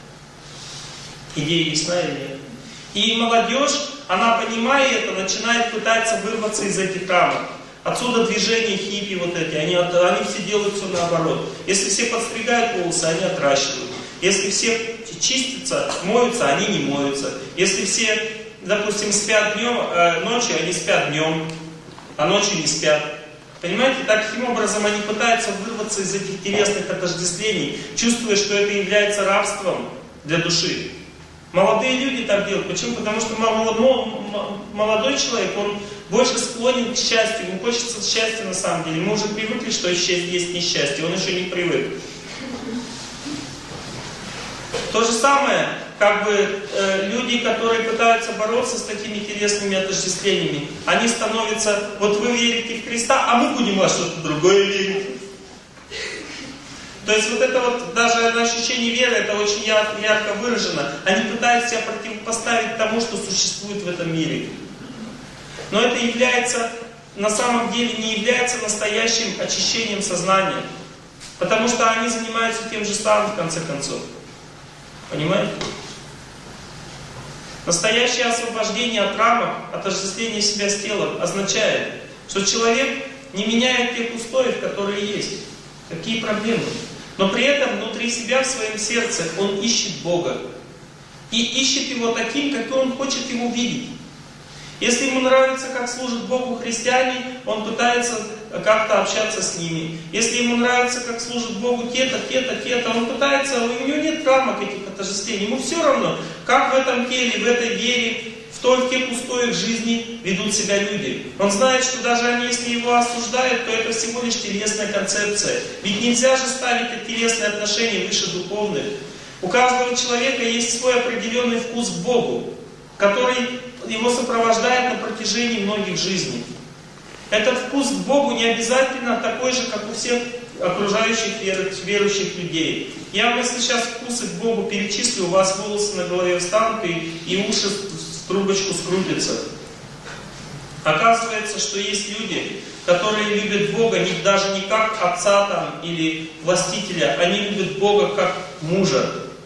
Идея ясна или нет? И молодежь, она, понимая это, начинает пытаться вырваться из этих рамок. Отсюда движения хиппи вот эти, они, они все делают все наоборот. Если все подстригают волосы, они отращивают. Если все чистятся, моются, они не моются. Если все, допустим, спят днем, э, ночью, они спят днем, а ночью не спят. Понимаете, таким образом они пытаются вырваться из этих телесных отождествлений, чувствуя, что это является рабством для души. Молодые люди так делают. Почему? Потому что молодой человек, он больше склонен к счастью, ему хочется счастья на самом деле. Мы уже привыкли, что счастье есть несчастье, он еще не привык. То же самое, как бы э, люди, которые пытаются бороться с такими телесными отождествлениями, они становятся, вот вы верите в Христа, а мы будем во что-то другое верить. То есть вот это вот, даже ощущение веры, это очень ярко, ярко выражено. Они пытаются себя противопоставить тому, что существует в этом мире. Но это является, на самом деле, не является настоящим очищением сознания. Потому что они занимаются тем же самым, в конце концов. Понимаете? Настоящее освобождение от рамок, отождествления себя с телом означает, что человек не меняет тех условий, которые есть. Какие проблемы? Но при этом внутри себя, в своем сердце, он ищет Бога. И ищет Его таким, каким он хочет Его видеть. Если ему нравится, как служат Богу христиане, он пытается как-то общаться с ними. Если ему нравится, как служат Богу те-то, те-то, те-то, он пытается, у него нет рамок этих отождествлений. Ему все равно, как в этом теле, в этой вере, в, той, в тех устоях жизни ведут себя люди. Он знает, что даже они, если его осуждают, то это всего лишь телесная концепция. Ведь нельзя же ставить эти телесные отношения выше духовных. У каждого человека есть свой определенный вкус к Богу, который его сопровождает на протяжении многих жизней. Этот вкус к Богу не обязательно такой же, как у всех окружающих верующих людей. Я вам, если сейчас вкусы к Богу перечислю, у вас волосы на голове встанут и, и уши в трубочку скрутятся. Оказывается, что есть люди, которые любят Бога не, даже не как отца там, или властителя, они любят Бога как мужа.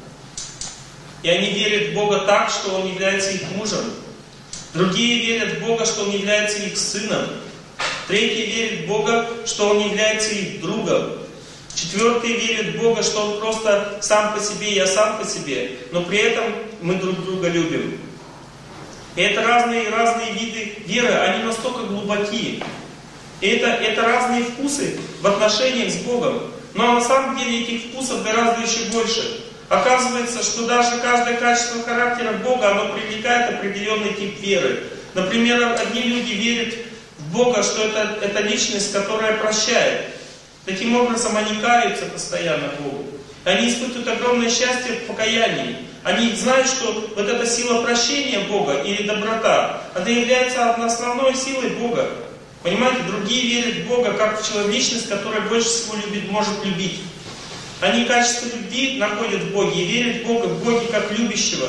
И они верят в Бога так, что Он является их мужем. Другие верят в Бога, что Он является их сыном. Третьи верят в Бога, что Он является их другом. Четвертые верят в Бога, что Он просто сам по себе, я сам по себе. Но при этом мы друг друга любим. И это разные, разные виды веры, они настолько глубокие. И это, это разные вкусы в отношениях с Богом. Но на самом деле этих вкусов гораздо еще больше. Оказывается, что даже каждое качество характера Бога, оно привлекает определенный тип веры. Например, одни люди верят в Бога, что это, это личность, которая прощает. Таким образом, они каются постоянно Богу. Они испытывают огромное счастье в покаянии. Они знают, что вот эта сила прощения Бога или доброта, она является основной силой Бога. Понимаете, другие верят в Бога как в личность, которая больше всего любит, может любить. Они качество любви находят в Боге и верят в Бога, в Боге как любящего.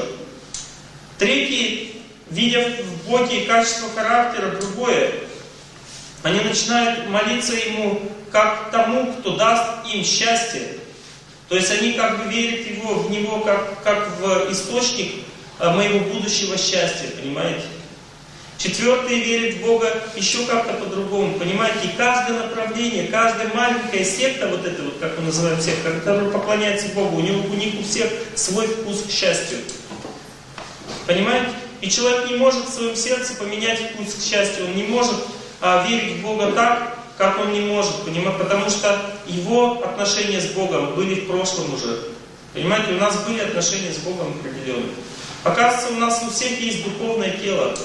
Третьи, видя в Боге качество характера другое, они начинают молиться Ему как тому, кто даст им счастье. То есть они как бы верят его, в Него как, как в источник моего будущего счастья, понимаете? Четвертые верят в Бога еще как-то по-другому, понимаете? И каждое направление, каждая маленькая секта, вот это вот, как мы называем секта, которая поклоняется Богу, у, него, у них у всех свой вкус к счастью. Понимаете? И человек не может в своем сердце поменять вкус к счастью, он не может а, верить в Бога так, как он не может, понимаете? Потому что его отношения с Богом были в прошлом уже. Понимаете, у нас были отношения с Богом определенные. Оказывается, у нас у всех есть духовное тело.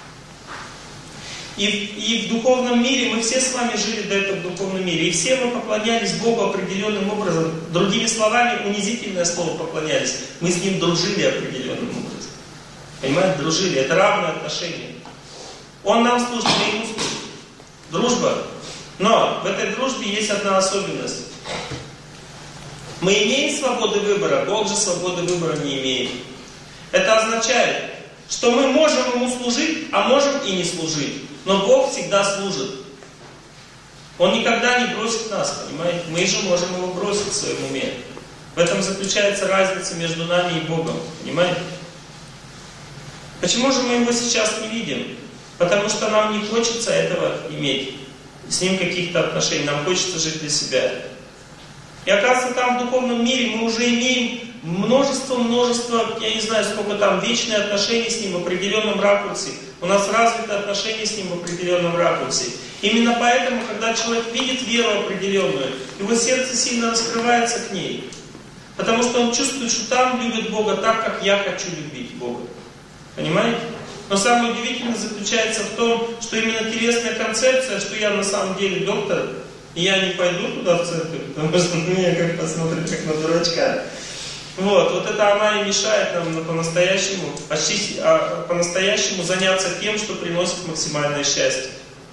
И, и в духовном мире, мы все с вами жили до этого в духовном мире, и все мы поклонялись Богу определенным образом. Другими словами, унизительное слово поклонялись. Мы с Ним дружили определенным образом. Понимаете, дружили. Это равное отношение. Он нам служит, мы Ему служим. Дружба. Но в этой дружбе есть одна особенность. Мы имеем свободу выбора, Бог же свободы выбора не имеет. Это означает, что мы можем Ему служить, а можем и не служить. Но Бог всегда служит. Он никогда не бросит нас, понимаете? Мы же можем Его бросить в своем уме. В этом заключается разница между нами и Богом, понимаете? Почему же мы Его сейчас не видим? Потому что нам не хочется этого иметь. С Ним каких-то отношений. Нам хочется жить для себя. И оказывается, там в духовном мире мы уже имеем множество-множество, я не знаю, сколько там, вечные отношения с Ним в определенном ракурсе. У нас развиты отношения с Ним в определенном ракурсе. Именно поэтому, когда человек видит веру определенную, его сердце сильно раскрывается к ней. Потому что он чувствует, что там любят Бога так, как я хочу любить Бога. Понимаете? Но самое удивительное заключается в том, что именно телесная концепция, что я на самом деле доктор, и я не пойду туда в церковь, потому что на меня как посмотрят, как на дурачка. Вот, вот это она и мешает нам по-настоящему, очистить, а, по-настоящему заняться тем, что приносит максимальное счастье.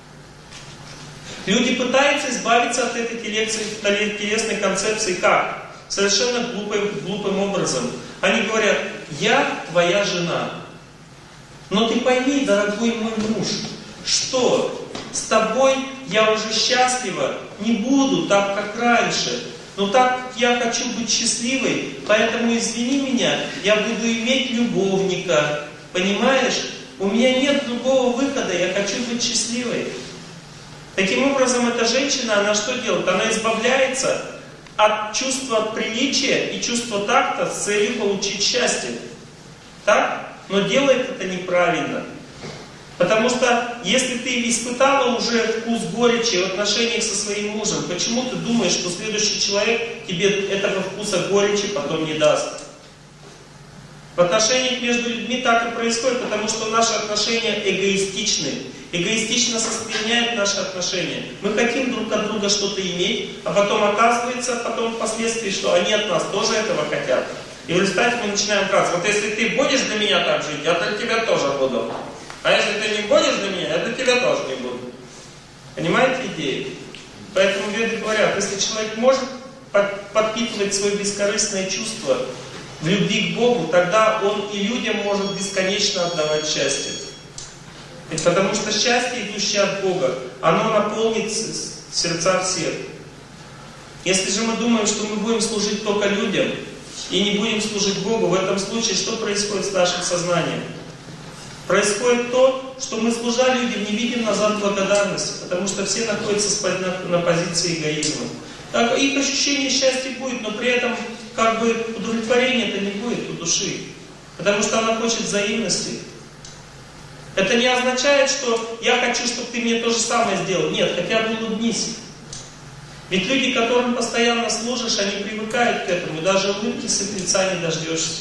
Люди пытаются избавиться от этой телесной концепции как? Совершенно глупым, глупым образом. Они говорят: я твоя жена. Но ты пойми, дорогой мой муж, что с тобой я уже счастлива не буду так, как раньше. Но так как я хочу быть счастливой, поэтому извини меня, я буду иметь любовника. понимаешь, у меня нет другого выхода, я хочу быть счастливой. Таким образом, эта женщина, она что делает? Она избавляется от чувства приличия и чувства такта с целью получить счастье. Так? Но делает это неправильно. Потому что, если ты испытала уже вкус горечи в отношениях со своим мужем, почему ты думаешь, что следующий человек тебе этого вкуса горечи потом не даст? В отношениях между людьми так и происходит, потому что наши отношения эгоистичны. Эгоистично состояняют наши отношения. Мы хотим друг от друга что-то иметь, а потом оказывается, потом впоследствии, что они от нас тоже этого хотят. И в результате мы начинаем драться. Вот если ты будешь для меня так жить, я для тебя тоже буду. А если ты не будешь для меня, я для тебя тоже не буду. Понимаете идею? Поэтому веды говорят, если человек может подпитывать свое бескорыстное чувство в любви к Богу, тогда он и людям может бесконечно отдавать счастье. Ведь потому что счастье, идущее от Бога, оно наполнит сердца всех. Если же мы думаем, что мы будем служить только людям и не будем служить Богу, в этом случае что происходит с нашим сознанием? Происходит то, что мы, служа людям, не видим назад благодарности, потому что все находятся на, на позиции эгоизма. Так, их ощущение счастья будет, но при этом как бы удовлетворения-то не будет у души, потому что она хочет взаимности. Это не означает, что я хочу, чтобы ты мне то же самое сделал. Нет, хотя бы улыбнись. Ведь люди, которым постоянно служишь, они привыкают к этому, и даже улыбки с их лица не дождешься.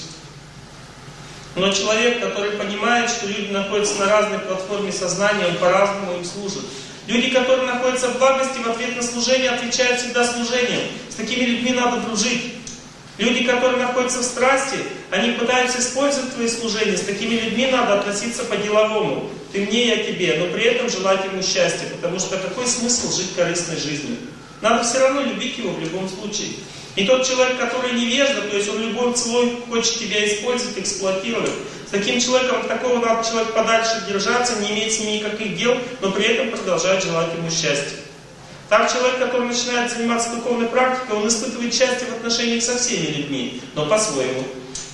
Но человек, который понимает, что люди находятся на разной платформе сознания, он по-разному им служит. Люди, которые находятся в благости, в ответ на служение, отвечают всегда служением. С такими людьми надо дружить. Люди, которые находятся в страсти, они пытаются использовать твои служения. С такими людьми надо относиться по-деловому. Ты мне, я тебе, но при этом желать ему счастья. Потому что какой смысл жить корыстной жизнью? Надо все равно любить его в любом случае. И тот человек, который невежда, то есть он любой ценой хочет тебя использовать, эксплуатировать. С таким человеком, от такого надо человек подальше держаться, не иметь с ним никаких дел, но при этом продолжать желать ему счастья. Так человек, который начинает заниматься духовной практикой, он испытывает счастье в отношениях со всеми людьми, но по-своему.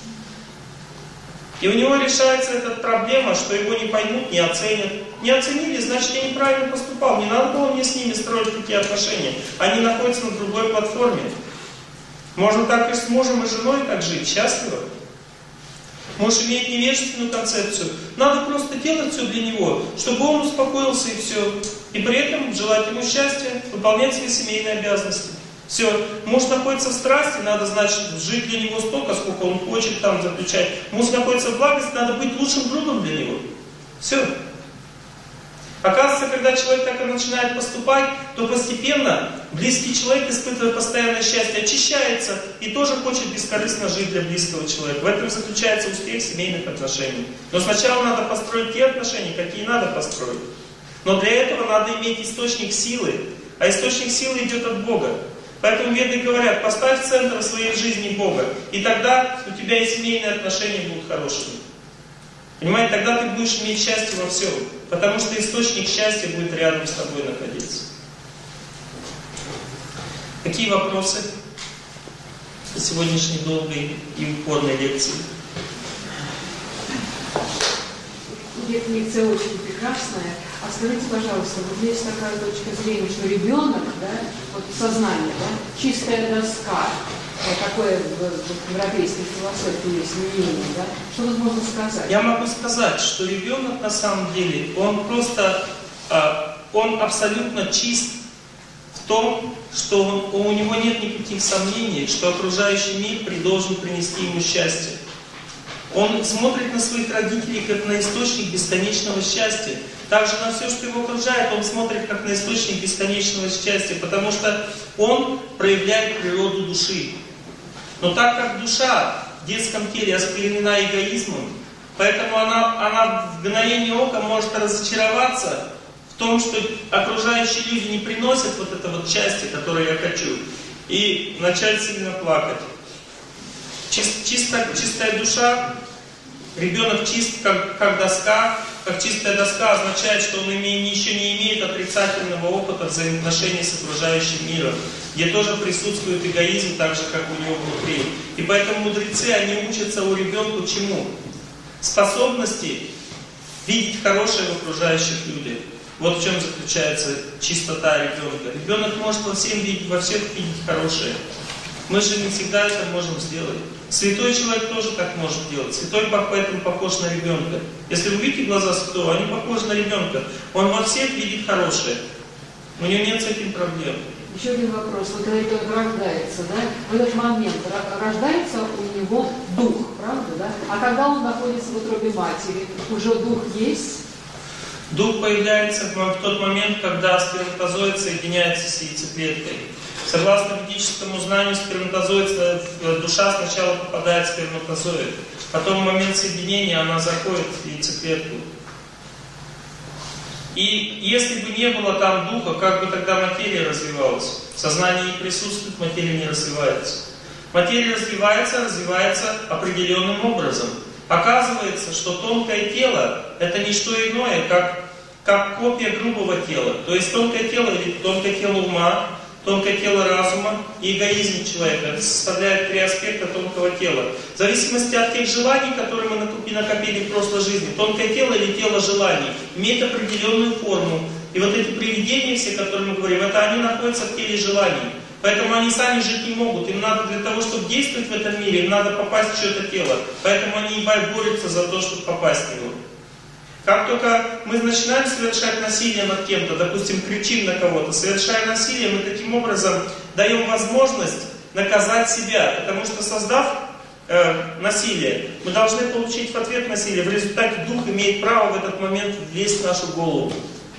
И у него решается эта проблема, что его не поймут, не оценят. Не оценили, значит, я неправильно поступал. Не надо было мне с ними строить такие отношения. Они находятся на другой платформе. Можно так и с мужем и женой так жить, счастливо. Можешь иметь невежественную концепцию. Надо просто делать все для него, чтобы он успокоился и все. И при этом желать ему счастья, выполнять свои семейные обязанности. Все. Муж находится в страсти, надо, значит, жить для него столько, сколько он хочет там заключать. Муж находится в благости, надо быть лучшим другом для него. Все. Оказывается, когда человек так и начинает поступать, то постепенно близкий человек, испытывая постоянное счастье, очищается и тоже хочет бескорыстно жить для близкого человека. В этом заключается успех семейных отношений. Но сначала надо построить те отношения, какие надо построить. Но для этого надо иметь источник силы. А источник силы идет от Бога. Поэтому веды говорят, поставь в центр своей жизни Бога. И тогда у тебя и семейные отношения будут хорошими. Понимаете, тогда ты будешь иметь счастье во всем. Потому что источник счастья будет рядом с тобой находиться. Какие вопросы по сегодняшней долгой и упорной лекции? Эта лекция очень прекрасная. А скажите, пожалуйста, вот есть такая точка зрения, что ребенок, да, вот сознание, да, чистая доска, вот такое в, в европейской философии есть мнение, да? Что вы можете сказать? Я могу сказать, что ребенок на самом деле, он просто, он абсолютно чист в том, что он, у него нет никаких сомнений, что окружающий мир должен принести ему счастье. Он смотрит на своих родителей как на источник бесконечного счастья. Также на все, что его окружает, он смотрит как на источник бесконечного счастья, потому что он проявляет природу души. Но так как душа в детском теле осквернена эгоизмом, поэтому она, она в мгновение ока может разочароваться в том, что окружающие люди не приносят вот это вот счастье, которое я хочу, и начать сильно плакать. Чист, чисто, чистая душа, ребенок чист, как, как доска, как чистая доска означает, что он име, еще не имеет отрицательного опыта взаимоотношений с окружающим миром, где тоже присутствует эгоизм, так же, как у него внутри. И поэтому мудрецы, они учатся у ребенка чему? способности видеть хорошее в окружающих людях. Вот в чем заключается чистота ребенка. Ребенок может во, всем видеть, во всех видеть хорошее. Мы же не всегда это можем сделать. Святой человек тоже так может делать. Святой поэтому похож на ребенка. Если вы видите глаза святого, они похожи на ребенка. Он во всех видит хорошее. У него нет с этим проблем. Еще один вопрос. Вот когда ребенок рождается, да, в этот момент рождается у него дух, правда, да? А когда он находится в утробе матери, уже дух есть? Дух появляется в тот момент, когда сперматозоид соединяется с яйцеклеткой. Согласно ведическому знанию, сперматозоид, душа сначала попадает в сперматозоид, потом в момент соединения она заходит в яйцеклетку. И если бы не было там духа, как бы тогда материя развивалась? Сознание не присутствует, материя не развивается. Материя развивается, развивается определенным образом. Оказывается, что тонкое тело – это не что иное, как, как копия грубого тела. То есть тонкое тело или тонкое тело ума, тонкое тело разума и эгоизм человека. Это составляет три аспекта тонкого тела. В зависимости от тех желаний, которые мы накопили в прошлой жизни, тонкое тело или тело желаний имеет определенную форму. И вот эти привидения все, которые мы говорим, это они находятся в теле желаний. Поэтому они сами жить не могут. Им надо для того, чтобы действовать в этом мире, им надо попасть в чье-то тело. Поэтому они и борются за то, чтобы попасть в него. Как только мы начинаем совершать насилие над кем-то, допустим, кричим на кого-то, совершая насилие, мы таким образом даем возможность наказать себя. Потому что, создав э, насилие, мы должны получить в ответ насилие. В результате дух имеет право в этот момент влезть в нашу голову.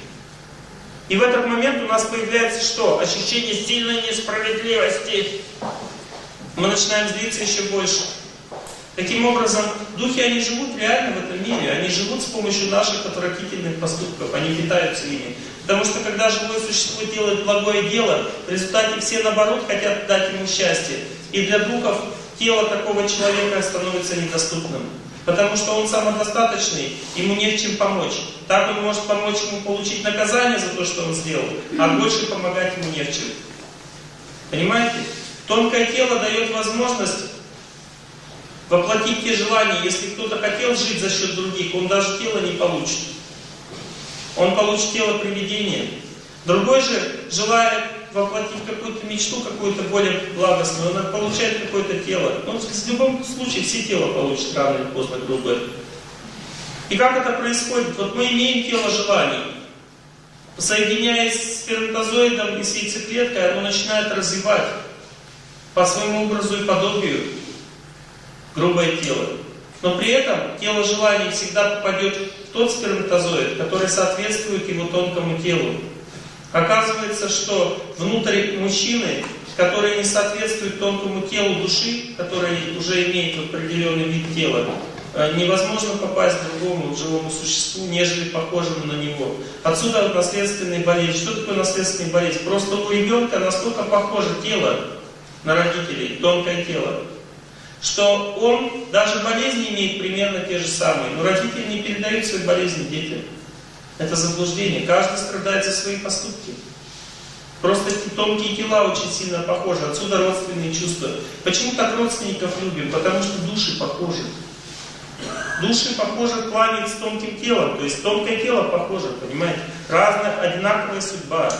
И в этот момент у нас появляется что? Ощущение сильной несправедливости. Мы начинаем злиться еще больше. Таким образом, духи, они живут реально в этом мире. Они живут с помощью наших отвратительных поступков. Они питаются ими. Потому что когда живое существо делает благое дело, в результате все наоборот хотят дать ему счастье. И для духов тело такого человека становится недоступным. Потому что он самодостаточный, ему не в чем помочь. Так он может помочь ему получить наказание за то, что он сделал, а больше помогать ему не в чем. Понимаете? Тонкое тело дает возможность воплотить те желания. Если кто-то хотел жить за счет других, он даже тело не получит. Он получит тело привидения. Другой же, желая воплотить какую-то мечту, какую-то более благостную, он получает какое-то тело. Он в любом случае все тело получит рано или поздно, грубо. И как это происходит? Вот мы имеем тело желаний. Соединяясь с сперматозоидом и с яйцеклеткой, оно начинает развивать по своему образу и подобию грубое тело. Но при этом тело желаний всегда попадет в тот сперматозоид, который соответствует его тонкому телу. Оказывается, что внутрь мужчины, который не соответствует тонкому телу души, который уже имеет определенный вид тела, невозможно попасть к другому живому существу, нежели похожему на него. Отсюда наследственные болезни. Что такое наследственные болезни? Просто у ребенка настолько похоже тело на родителей, тонкое тело, что он даже болезни имеет примерно те же самые. Но родители не передают свои болезни детям. Это заблуждение. Каждый страдает за свои поступки. Просто тонкие тела очень сильно похожи. Отсюда родственные чувства. Почему так родственников любим? Потому что души похожи. Души похожи в плане с тонким телом. То есть тонкое тело похоже, понимаете? Разная, одинаковая судьба.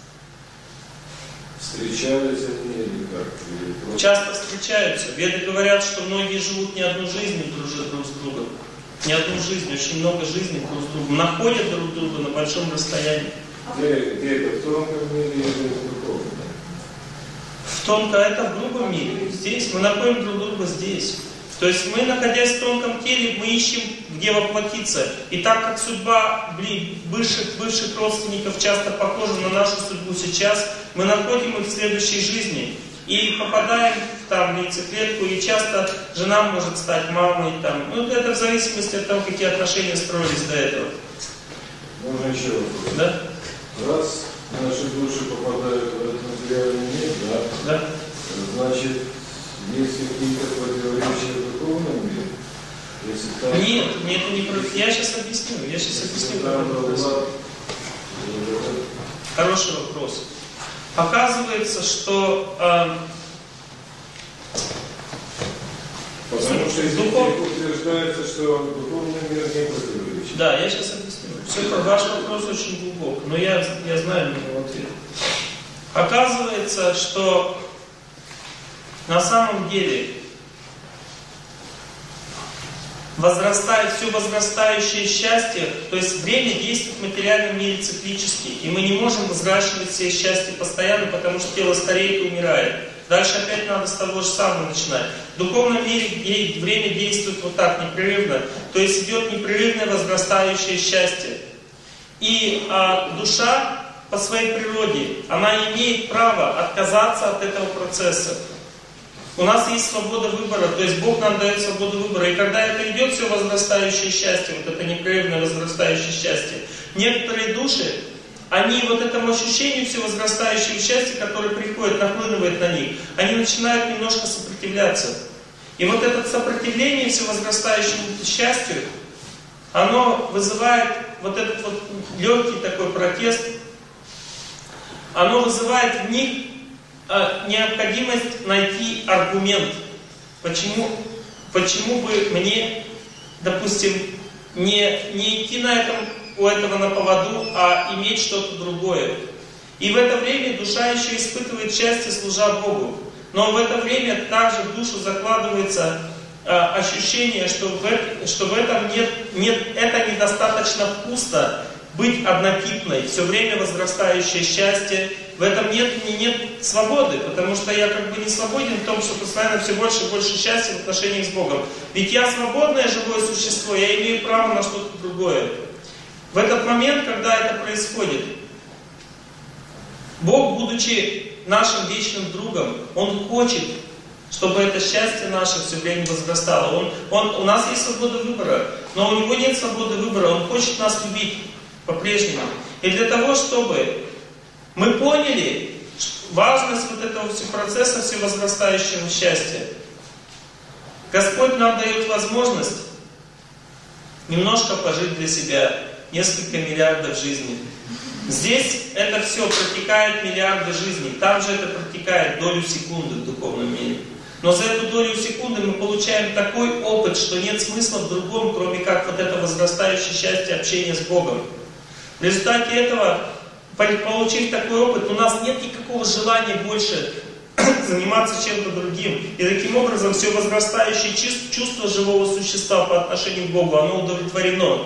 Встречались они или как? Часто встречаются. Веды говорят, что многие живут не одну жизнь, дружат друг с другом. Не одну жизнь, очень много жизней друг с другом. Находят друг друга на большом расстоянии. Где, где это? В тонком мире или в духовном? В тонком, это в грубом мире. Здесь мы находим друг друга здесь. То есть мы, находясь в тонком теле, мы ищем, где воплотиться. И так как судьба бывших, бывших родственников часто похожа на нашу судьбу сейчас, мы находим их в следующей жизни. И попадаем там, в яйцеклетку, и часто жена может стать мамой. Там. Ну, это в зависимости от того, какие отношения строились до этого. Можно еще вопрос? Да? Раз наши души попадают в этот материальный мир, да? Да. Значит, есть какие-то противоречия в духовном мире? Если там... Нет, нет, это не против. Я сейчас объясню. Я сейчас объясню. Там, Хороший вопрос. Оказывается, что э, Потому что если Духов... утверждается, что духовный мир не противоречит. Да, я сейчас объясню. Все, ваш вопрос очень глубок, но я, я знаю на него ответ. Оказывается, что на самом деле возрастает все возрастающее счастье, то есть время действует в материальном мире циклически, и мы не можем взращивать себе счастье постоянно, потому что тело стареет и умирает. Дальше опять надо с того же самого начинать. В духовном мире время действует вот так, непрерывно, то есть идет непрерывное возрастающее счастье. И а, душа по своей природе, она имеет право отказаться от этого процесса. У нас есть свобода выбора, то есть Бог нам дает свободу выбора. И когда это идет все возрастающее счастье, вот это непрерывное возрастающее счастье, некоторые души, они вот этому ощущению все возрастающего счастья, которое приходит, нахлынывает на них, они начинают немножко сопротивляться. И вот это сопротивление все возрастающему счастью, оно вызывает вот этот вот легкий такой протест, оно вызывает в них необходимость найти аргумент, почему, почему бы мне, допустим, не, не идти на этом, у этого на поводу, а иметь что-то другое. И в это время душа еще испытывает счастье, служа Богу. Но в это время также в душу закладывается э, ощущение, что в, это, что в этом нет, нет, это недостаточно вкусно быть однотипной, все время возрастающее счастье. В этом нет, нет свободы, потому что я как бы не свободен в том, что постоянно все больше и больше счастья в отношениях с Богом. Ведь я свободное живое существо, я имею право на что-то другое. В этот момент, когда это происходит, Бог, будучи нашим вечным другом, Он хочет, чтобы это счастье наше все время возрастало. Он, он, у нас есть свобода выбора, но у Него нет свободы выбора, Он хочет нас любить по-прежнему. И для того, чтобы мы поняли важность вот этого процесса всевозрастающего счастья, Господь нам дает возможность немножко пожить для себя, несколько миллиардов жизней. Здесь это все протекает миллиарды жизней, там же это протекает долю секунды в духовном мире. Но за эту долю секунды мы получаем такой опыт, что нет смысла в другом, кроме как вот это возрастающее счастье общения с Богом. В результате этого, получив такой опыт, у нас нет никакого желания больше заниматься чем-то другим. И таким образом все возрастающее чувство живого существа по отношению к Богу, оно удовлетворено.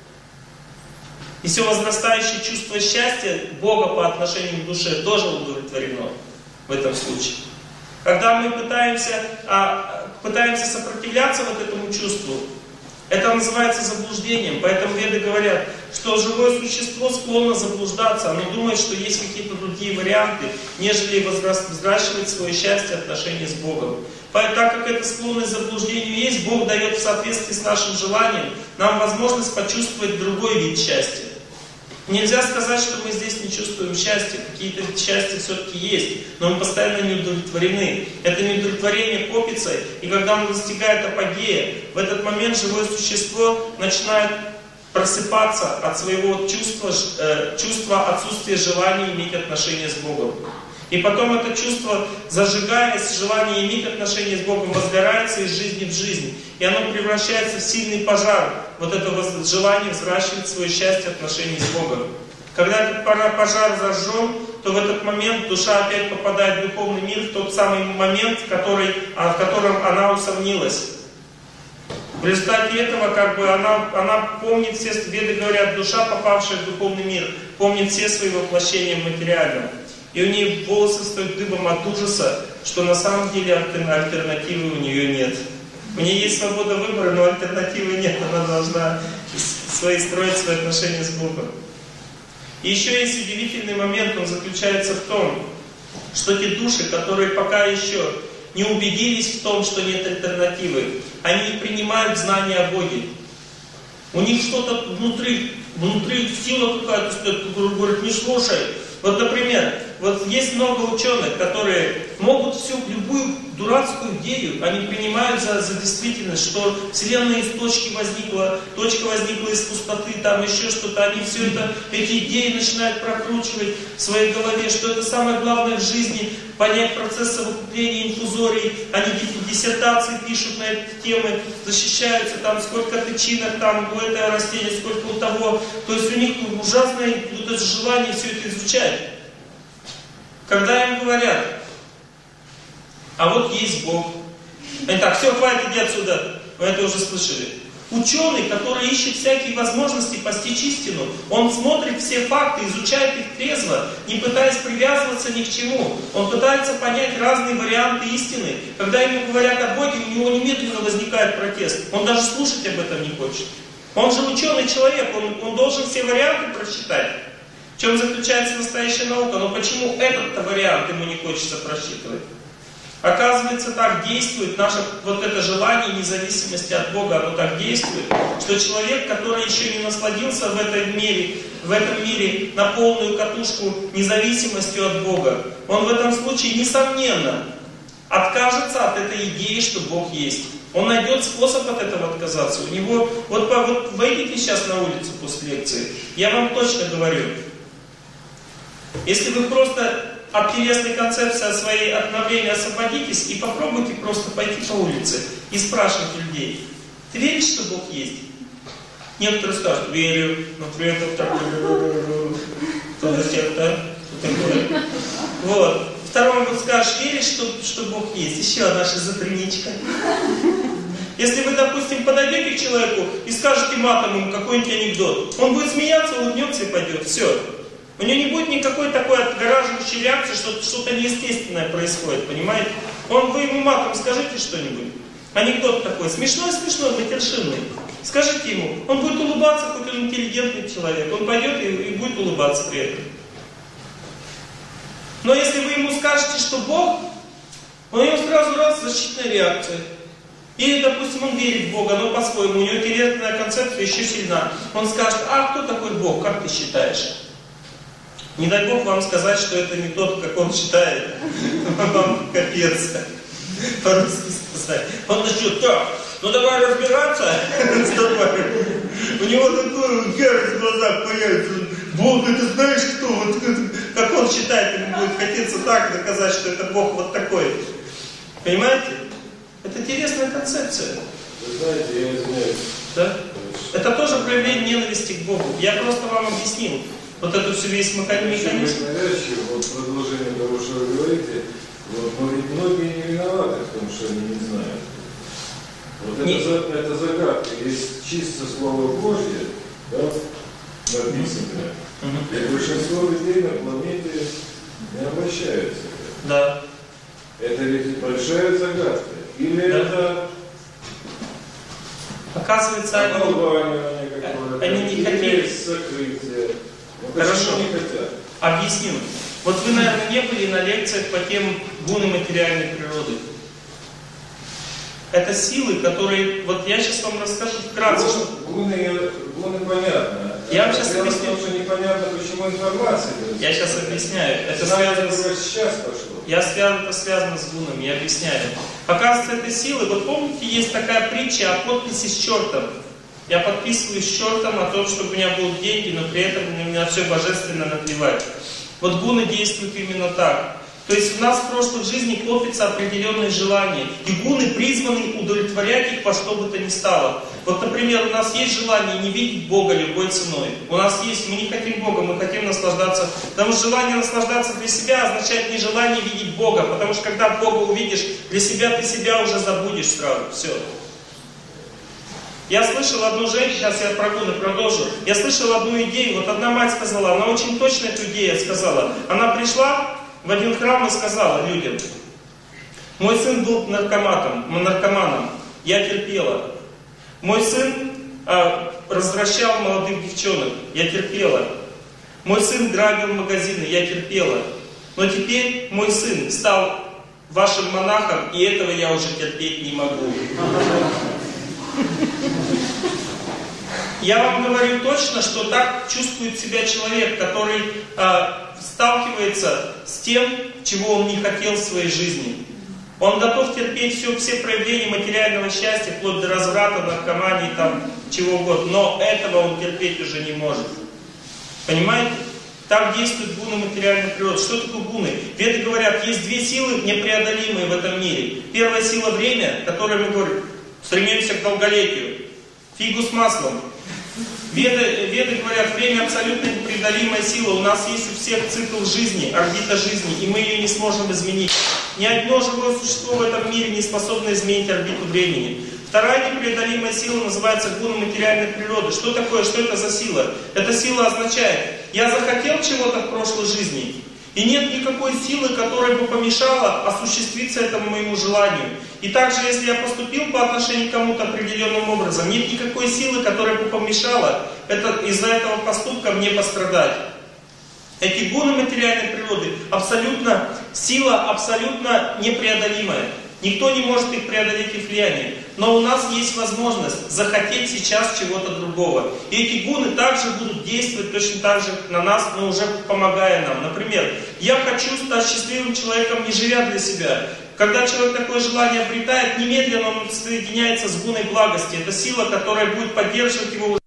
И все возрастающее чувство счастья Бога по отношению к душе тоже удовлетворено в этом случае. Когда мы пытаемся, а, пытаемся сопротивляться вот этому чувству, это называется заблуждением. Поэтому веды говорят, что живое существо склонно заблуждаться. Оно думает, что есть какие-то другие варианты, нежели взращивать свое счастье, отношения с Богом. Так как эта склонность к заблуждению есть, Бог дает в соответствии с нашим желанием нам возможность почувствовать другой вид счастья. Нельзя сказать, что мы здесь не чувствуем счастья. Какие-то счастья все-таки есть, но мы постоянно не удовлетворены. Это неудовлетворение копится, и когда оно достигает апогея, в этот момент живое существо начинает просыпаться от своего чувства, э, чувства отсутствия желания иметь отношения с Богом. И потом это чувство, зажигаясь, желание иметь отношения с Богом, возгорается из жизни в жизнь. И оно превращается в сильный пожар, вот это желание взращивать свое счастье, отношения с Богом. Когда этот пожар зажжен, то в этот момент душа опять попадает в духовный мир, в тот самый момент, который, в котором она усомнилась. В результате этого, как бы, она, она помнит все, веды говорят, душа, попавшая в духовный мир, помнит все свои воплощения в материальном. И у нее волосы стоят дыбом от ужаса, что на самом деле альтернативы у нее нет. У нее есть свобода выбора, но альтернативы нет. Она должна свои, строить свои отношения с Богом. И еще есть удивительный момент, он заключается в том, что те души, которые пока еще не убедились в том, что нет альтернативы, они не принимают знания о Боге. У них что-то внутри, внутри сила какая-то стоит, говорит, не слушай. Вот, например, вот есть много ученых, которые могут всю, любую дурацкую идею, они принимают за, за действительность, что Вселенная из точки возникла, точка возникла из пустоты, там еще что-то, они все это, эти идеи начинают прокручивать в своей голове, что это самое главное в жизни, понять процесс совокупления инфузорий, они диссертации пишут на эти темы, защищаются, там сколько тычинок, там у этого растения, сколько у того, то есть у них ужасное вот это желание все это изучать. Когда им говорят, а вот есть Бог. Они так, все, хватит, иди отсюда. Вы это уже слышали. Ученый, который ищет всякие возможности постичь истину, он смотрит все факты, изучает их трезво, не пытаясь привязываться ни к чему. Он пытается понять разные варианты истины. Когда ему говорят о Боге, у него немедленно возникает протест. Он даже слушать об этом не хочет. Он же ученый человек, он, он должен все варианты просчитать. В чем заключается настоящая наука? Но почему этот-то вариант ему не хочется просчитывать? Оказывается, так действует наше вот это желание независимости от Бога, оно так действует, что человек, который еще не насладился в этом мире, в этом мире на полную катушку независимостью от Бога, он в этом случае, несомненно, откажется от этой идеи, что Бог есть. Он найдет способ от этого отказаться. У него, вот, вот выйдите сейчас на улицу после лекции, я вам точно говорю, если вы просто от телесной концепции, от своей обновления освободитесь и попробуйте просто пойти по улице и спрашивать людей, ты веришь, что Бог есть? Некоторые скажут, верю, но при этом такой, кто за секта, кто такой. Вот. Второму вот скажешь, веришь, что, что Бог есть? Еще одна шизофреничка. Если вы, допустим, подойдете к человеку и скажете матом ему какой-нибудь анекдот, он будет смеяться, улыбнется и пойдет. Все. У него не будет никакой такой отгораживающей реакции, что что-то неестественное происходит, понимаете? Он, вы ему матом скажите что-нибудь. Анекдот такой, смешной-смешной, матершинный. Скажите ему, он будет улыбаться, хоть он интеллигентный человек. Он пойдет и, и будет улыбаться при этом. Но если вы ему скажете, что Бог, у него сразу раз защитная реакция. Или, допустим, он верит в Бога, но по-своему, у него телесная концепция еще сильна. Он скажет, а кто такой Бог, как ты считаешь? Не дай Бог вам сказать, что это не тот, как он считает. Вам капец. По-русски сказать. Он начнет, так, ну давай разбираться с тобой. У него такой ярость в глазах появится. Бог, это знаешь кто? Вот, как он считает, ему будет хотеться так доказать, что это Бог вот такой. Понимаете? Это интересная концепция. Вы знаете, я извиняюсь. Да? Это тоже проявление ненависти к Богу. Я просто вам объяснил. Вот это все весь механизм. Вот продолжение того, что вы говорите, вот, но ведь многие не виноваты в том, что они не знают. Вот не... это, это загадка. Есть чисто слово Божье, да, написанное. Угу. И большинство людей на планете не обращаются. Да. Это ведь большая загадка. Или да. это... Оказывается, они, они не хотели. Сокрытие. Хорошо. Не хотят? Объясню. Вот вы, наверное, не были на лекциях по тем гуны материальной природы. Это силы, которые... Вот я сейчас вам расскажу вкратце. Гуны, что... гуны, гуны понятно. Я вам сейчас объясню. Потому что непонятно, почему информация. Я сейчас объясняю. Это связано с... сейчас пошло. Я связан, это связано с гунами, я объясняю. Оказывается, это силы. Вот помните, есть такая притча о подписи с чертом. Я подписываюсь с чертом о том, чтобы у меня будут деньги, но при этом мне на все божественно наплевать. Вот гуны действуют именно так. То есть у нас в прошлых жизнях копятся определенные желания. И гуны призваны удовлетворять их во что бы то ни стало. Вот, например, у нас есть желание не видеть Бога любой ценой. У нас есть, мы не хотим Бога, мы хотим наслаждаться. Потому что желание наслаждаться для себя означает не желание видеть Бога. Потому что когда Бога увидишь, для себя ты себя уже забудешь сразу. Все. Я слышал одну женщину, сейчас я про гуны продолжу. Я слышал одну идею, вот одна мать сказала, она очень точно эту идею сказала. Она пришла в один храм и сказала людям, мой сын был наркоманом, наркоманом, я терпела. Мой сын а, развращал молодых девчонок, я терпела. Мой сын грабил магазины, я терпела. Но теперь мой сын стал вашим монахом, и этого я уже терпеть не могу. Я вам говорю точно, что так чувствует себя человек, который э, сталкивается с тем, чего он не хотел в своей жизни. Он готов терпеть все, все проявления материального счастья, вплоть до разврата, наркомании, там, чего угодно. Но этого он терпеть уже не может. Понимаете? Так действует гуны материальной природы. Что такое гуны? Веды говорят, есть две силы непреодолимые в этом мире. Первая сила — время, которое мы говорим, стремимся к долголетию. Фигу с маслом. Веды, веды говорят, время абсолютно непреодолимая сила. У нас есть у всех цикл жизни, орбита жизни, и мы ее не сможем изменить. Ни одно живое существо в этом мире не способно изменить орбиту времени. Вторая непреодолимая сила называется гуна материальной природы. Что такое, что это за сила? Эта сила означает, я захотел чего-то в прошлой жизни, и нет никакой силы, которая бы помешала осуществиться этому моему желанию. И также, если я поступил по отношению к кому-то определенным образом, нет никакой силы, которая бы помешала это, из-за этого поступка мне пострадать. Эти гуны материальной природы абсолютно, сила абсолютно непреодолимая. Никто не может их преодолеть, их влияние. Но у нас есть возможность захотеть сейчас чего-то другого. И эти гуны также будут действовать точно так же на нас, но уже помогая нам. Например, я хочу стать счастливым человеком, не живя для себя. Когда человек такое желание обретает, немедленно он соединяется с гуной благости. Это сила, которая будет поддерживать его